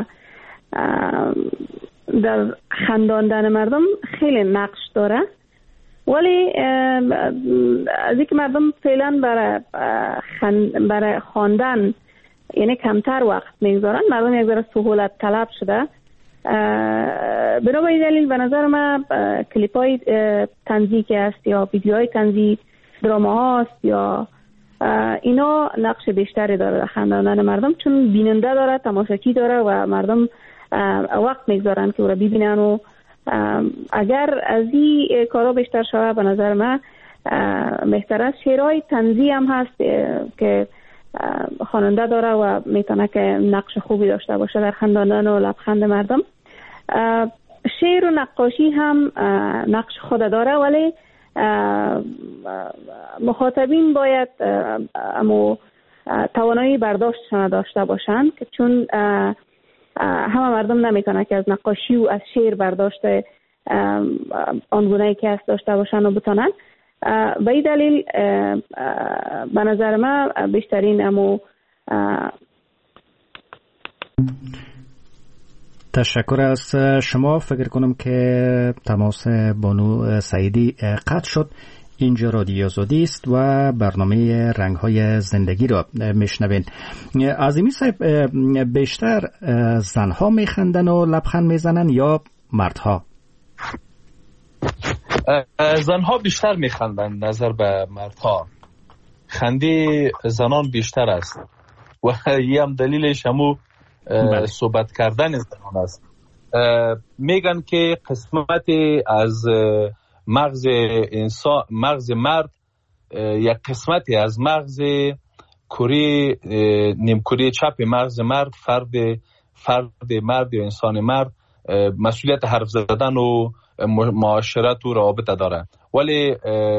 در خنداندن مردم خیلی نقش داره. ولی از اینکه مردم فعلا برای خند برای خواندن یعنی کمتر وقت میگذارن، مردم یک ذره سهولت طلب شده. بنابراین دلیل به نظر من کلیپ های طنزی که است یا ویدیوهای طنزی، دراما هاست یا اینا نقش بیشتری داره در خنداندن مردم، چون بیننده داره، تماشاچی داره و مردم وقت میگذارن که او را ببینن. و اگر از این کارا بیشتر شوه به نظر من بهتر است. شعرهای طنزی هم هست که خواننده داره و میتونه که نقش خوبی داشته باشه در خنداندن و لبخند مردم. شعر و نقاشی هم نقش خود داره، ولی مخاطبین باید امو توانایی برداشتشان داشته باشند، که چون همه مردم نمیتونه که از نقاشی و از شعر برداشت آنگونه‌ای که هست داشته باشند و بتونن. به این دلیل به نظر من بیشترین امو تشکر از شما. فکر کنم که تماس بانو سعیدی قطع شد. اینجا رادیو آزادی است و برنامه رنگ‌های زندگی را میشنوین. عظیمی صاحب، بیشتر زنها میخندن و لبخند میزنن یا مردها؟ زنها بیشتر میخندن نظر به مردها. خنده زنان بیشتر است و یه هم دلیلش همو صحبت کردن زنان است. میگن که قسمت از مغز انسان، مغز مرد، یک قسمتی از مغز کره نیمکره چپ مغز مرد، فرد فرد مرد یا انسان مرد مسئولیت حرف زدن و معاشرت و رابطه داره، ولی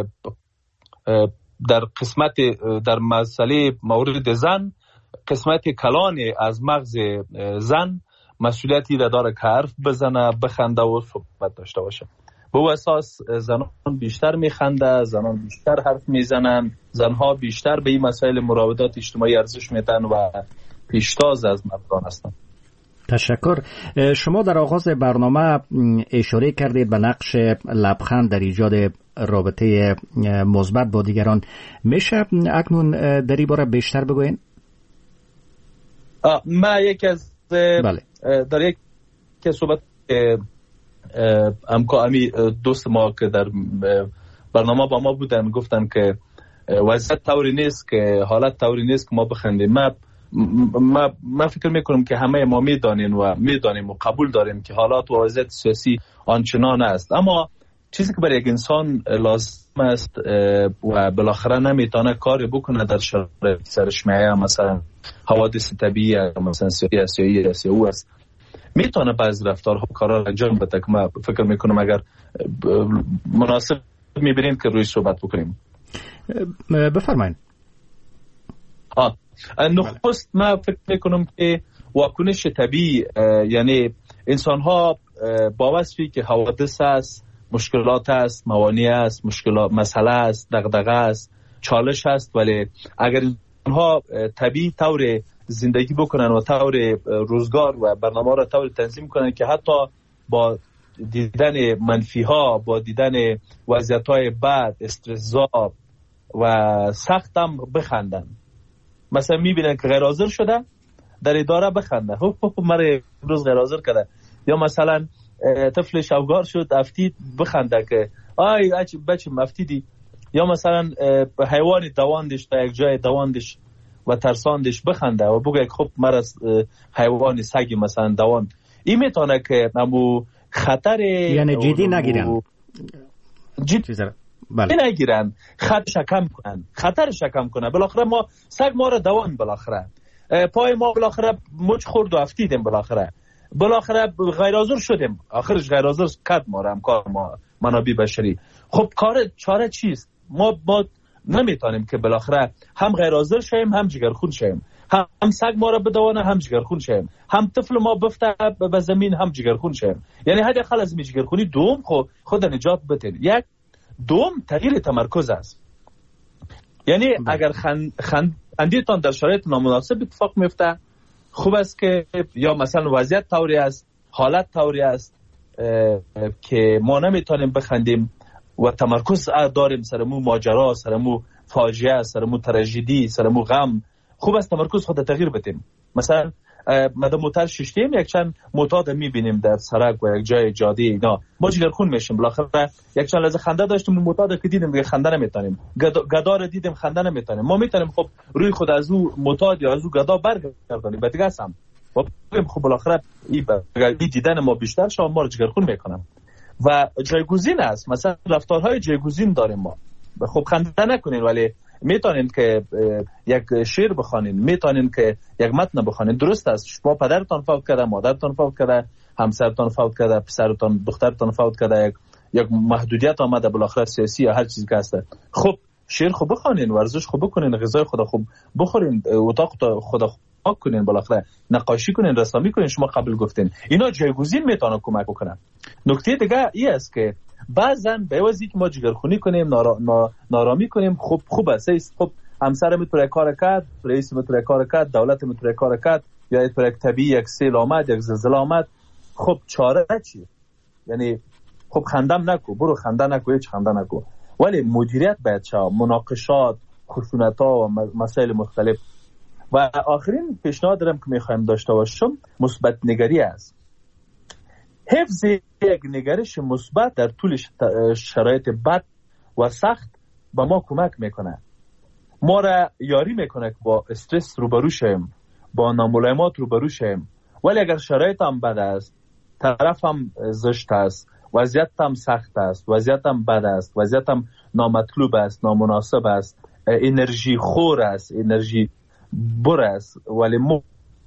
در قسمت در مسئله مورد زن قسمت کلان از مغز زن مسئولیتی داره که حرف بزنه، بخنده و صحبت داشته باشه. به اساس زنان بیشتر میخنده، زنان بیشتر حرف میزنن، زنها بیشتر به این مسائل مراودات اجتماعی ارزش میدن و پیشتاز از مردان هستن. تشکر. شما در آغاز برنامه اشاره کردید به نقش لبخند در ایجاد رابطه مثبت با دیگران. میشه اکنون در این باره بیشتر بگوین؟ من یکی از بله. در یک که صحبت امکانی دوست ما که در برنامه با ما بودن گفتن که وضعیت طوری نیست، که حالت طوری نیست که ما بخندیم. ما ما ما فکر میکنم که همه ما میدانیم و میدانیم و قبول داریم که حالات و وضعیت سیاسی آنچنان است، اما چیزی که برای یک انسان لازم است و بالاخره نمیتونه کاری بکنه در شرایط سرشمعه، مثلا حوادث طبیعی، مثلا سیاسی یا سیاسی است، میتونه بعض رفتارها و کارها انجام بده که ما فکر میکنم اگر مناسب میبینیم که روی صحبت بکنیم. بفرمایید. ها نخست ما فکر میکنم که واکنش طبیعی، یعنی انسان ها با وصفی که حوادث است، مشکلات است، موانع است، مشکلات مسئله است، دغدغه است، چالش است، ولی اگر اونها طبیعی طور زندگی بکنن و طور روزگار و برنامه را طور تنظیم کنن که حتی با دیدن منفی ها، با دیدن وضعیت های بد، استرس‌زا و سخت هم بخندن. مثلا میبینن که غیر حاضر شده در اداره بخنده، خب مرا امروز غیر حاضر کرده، یا مثلا طفل شوگار شد افتید بخنده که آی بچه مفتیدی، یا مثلا حیوان دواندش تا یک جای دواندش و ترساندش بخنده و بگه خب مرا حیوان سگی مثلا دواند. این میتونه که نمو خطر، یعنی جدی نگیرن، جدی بله. نگیرن، خطرش کم کنن، خطرش کم کنن. بالاخره ما سگ ما را دوان، بالاخره پای ما بالاخره مچ خورد و افتیدیم، بالاخره بالاخره غیر حاضر شدیم، آخرش غیر حاضر کرد ما را همکار ما منابع بشری. خب کار چاره چیست؟ ما ما نمیتونیم که بالاخره هم غیر حاضر شیم، هم جگرخون شیم، هم سگ ما را بدوانه، هم جگرخون شیم، هم طفل ما بفته به زمین، هم جگرخون شیم. یعنی حداقل از جگرخونی دوم خود خود نجات بدین. یک دوم تغییر تمرکز است. یعنی بله. اگر خند خندیتان در شرایط نامناسب اتفاق میفته، خوب است که یا مثلا وضعیت طوری است، حالت طوری است که ما نمیتونیم بخندیم و تمرکز داریم سرمو ماجرا، سرمو فاجعه، سرمو تراژدی، سرمو غم، خوب است تمرکز خود تغییر بدیم. مثلا ما در موتر ششتیم، یک چند معتاد میبینیم در سرک و یک جای جاده اینا، ما جگرخون میشیم، بالاخره یک چند لحظه خنده داشتیم، معتاد که دیدیم دیگه خنده نمیتونیم، گدا رو دیدیم خنده نمیتونیم، ما میتونیم خب روی خود از او معتاد یا از او گدا برگردونیم به دیگه هم و بگیم خب بالاخره این دیدن ما بیشتر شما ما رو جگرخون میکنم. و جایگزین است، مثلا رفتارهای جایگزین داریم ما. خب خنده نکنین ولی میتونین که یک شعر بخوانین، میتونین که یک متن بخوانین. درست است شما پدرتان فوت کرده، مادرتان فوت کرده، همسرتان فوت کرده، پسرتان دخترتان فوت کرده، یک یک محدودیت آمده بالاخره سیاسی یا هر چیزی که هست. خب شعر خوب بخوانین، ورزش خوب بکنین، غذای خدا خوب بخورین، اتاق خدا پاک کنین، بالاخره نقاشی کنین، رسامی کنین. شما قبل گفتین اینا جایگزین میتونه کمک بکنن. نکته دیگه ای است که بعضن به واسه که ما جگرخونی کنیم، نارا... نارامی کنیم، خوب خوب است. خب همسر میتونه کار کرد، رئیس میتونه کار کرد، دولت میتونه کار کرد، یا یک طبیعی یک سیل آمد، یک زلزله آمد، خب چاره چی؟ یعنی خب خندم نکو، برو خنده نکو، هیچ خنده نکو. ولی مدیریت باید شد، مناقشات، خشونت‌ها و مسائل مختلف. و آخرین پیشنهاد دارم که میخوایم داشته باشم مثبت نگری است. حفظ یک نگرش مثبت در طول شرایط بد و سخت به ما کمک میکنه، ما را یاری میکنه که با استرس روبرو شیم، با ناملایمات روبرو شیم. ولی اگر شرایط هم بد است، طرف هم زشت است، وضعیت هم سخت است، وضعیت هم بد است، وضعیت هم نامطلوب است، نامناسب است، انرژی خور است، انرژی بر است، ولی ما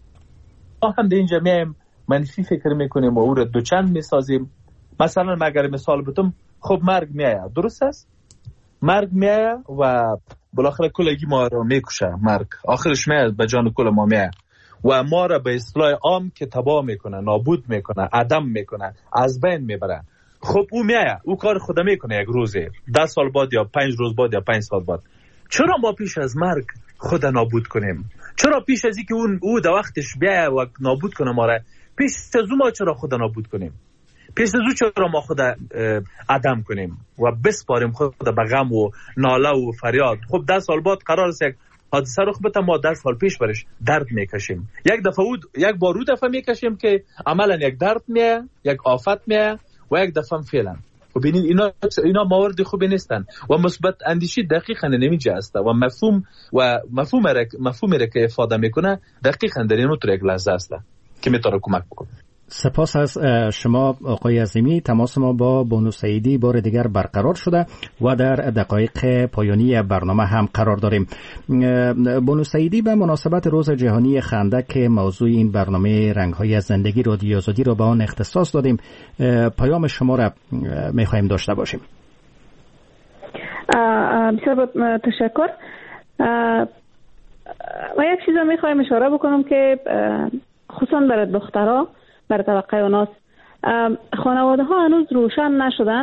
هم در اینجا میایم منفی فکر میکنیم و او را دوچند میسازیم. مثلا اگر مثال بتم، خب مرگ میآید، درست است؟ مرگ میآید و بالاخره کلگی ما را میکشه، مرگ آخرش میآید به جان کل ما میآید و ما را به اصطلاح عام که تباه میکنه، نابود میکنه، عدم میکنه، از بین میبره. خب او میآید، او کار خود میکنه یک روزی، ده سال بعد یا پنج روز بعد یا پنج سال بعد. چرا ما پیش از مرگ خود نابود کنیم؟ چرا پیش از اینکه اون او در وقتش بیاید و نابود کنه ما را، پیش از ما چرا خود نابود کنیم؟ پیش از او چرا ما خود عدم کنیم و بسپاریم خود به غم و ناله و فریاد؟ خب ده سال بعد قرار است یک حادثه رخ بده، ما ده سال پیش برش درد میکشیم. یک دفعه او یک بار او دفعه میکشیم که عملا یک درد میه، یک آفت میه و یک دفعه فعلا. و ببینید اینا اینا موارد خوبی نیستن و مثبت اندیشی دقیقاً نمیجه است و مفهوم و مفهوم را مفهومی را که افاده میکنه دقیقاً در اینو تو یک لحظه است که میتونه کمک بکنه. سپاس از شما آقای عظیمی. تماس ما با بانو سعیدی بار دیگر برقرار شده و در دقایق پایانی برنامه هم قرار داریم. بانو سعیدی به مناسبت روز جهانی خنده که موضوع این برنامه رنگ‌های زندگی رادیوی آزادی را به آن اختصاص دادیم، پیام شما را می‌خوایم داشته باشیم. بسیار تشکر. و یک چیز رو می‌خوایم اشاره بکنم که خصوصا برای دخترها، برای طبقه اوناس، خانواده ها هنوز روشن نشدن.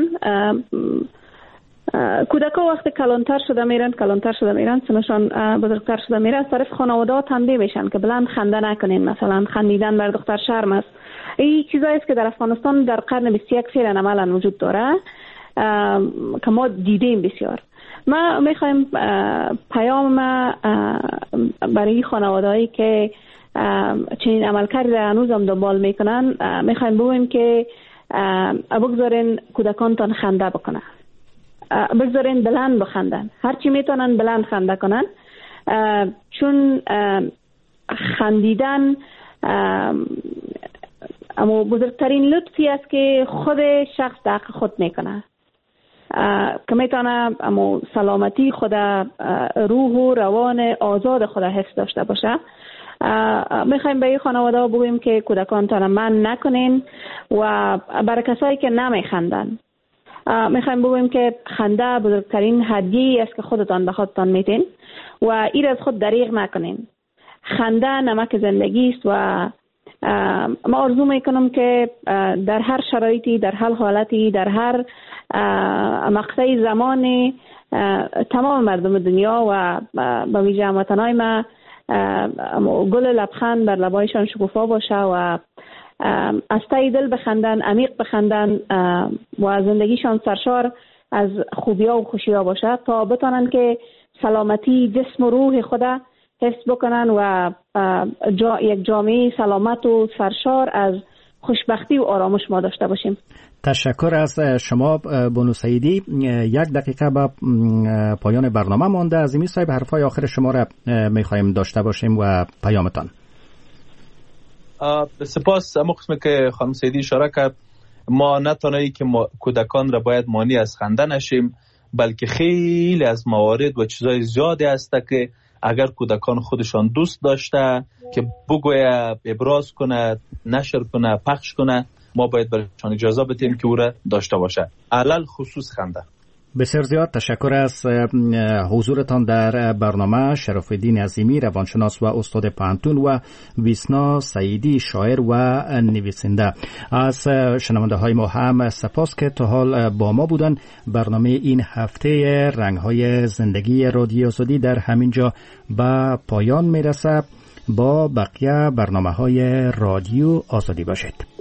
کودک ها وقتی کلانتر شده میرن کلانتر شده میرن سنشان بزرگتر شده میره، از طرف خانواده ها تنبیه میشن که بلند خنده نکنین، مثلا خندیدن بر دختر شرم است. این چیزایی است که در افغانستان در قرن بیست و یک فعلا عملا وجود داره که ما دیدیم بسیار. ما میخوایم پیام برای خانواده هایی که چنین عملکرد هنوز هم دنبال میکنن میخوایم بگوییم که بگذارین کودکانتان خنده بکنن، بگذارین بلند بخندن، هرچی میتونن بلند خنده کنن، چون خندیدن اما بزرگترین لطفی است که خود شخص در حق خود میکنه که میتونه اما سلامتی خود، روح و روان آزاد خود حس داشته باشه. میخوایم به این خانواده ها بگوییم که کودکانتان من نکنین و برای کسایی که نمیخندن میخوایم بگوییم که خنده بزرگترین هدیه است که خودتان به خودتان میتین و این از خود دریغ نکنین. خنده نمک زندگی است و ما آرزو میکنم که در هر شرایطی، در هر حالتی، در هر مقطع زمانی تمام مردم دنیا و به ویژه هموطنای ما گل لبخند بر لبایشان شکوفا باشه و از ته دل بخندن، عمیق بخندن و زندگیشان سرشار از خوبی‌ها و خوشی‌ها باشه تا بتونن که سلامتی جسم و روح خود حس بکنن و جا یک جامعه سلامت و سرشار از خوشبختی و آرامش ما داشته باشیم. تشکر از شما بانو سعیدی. یک دقیقه به پایان برنامه مانده. عظیمی صاحب، حرفای آخر شما را میخوایم داشته باشیم و پیامتان. سپاس. اما قسمی که خانم سعیدی اشاره کرد، ما نه تنهایی که ما کودکان را باید مانع از خنده نشیم، بلکه خیلی از موارد و چیزای زیادی هست که اگر کودکان خودشان دوست داشته که بگویه، ابراز کنه، نشر کنه، پخش کنه، ما باید برایشان اجازه بدیم که او را داشته باشه، علل خصوص خنده. بسیار زیاد تشکر از حضورتان در برنامه. شرف الدین عظیمی، روانشناس و استاد پانتون، و ویسنا سعیدی، شاعر و نویسنده. از شنونده های ما هم سپاس که تا حال با ما بودن. برنامه این هفته رنگ های زندگی رادیو آزادی در همینجا به پایان میرسه. با بقیه برنامه های رادیو آزادی باشید.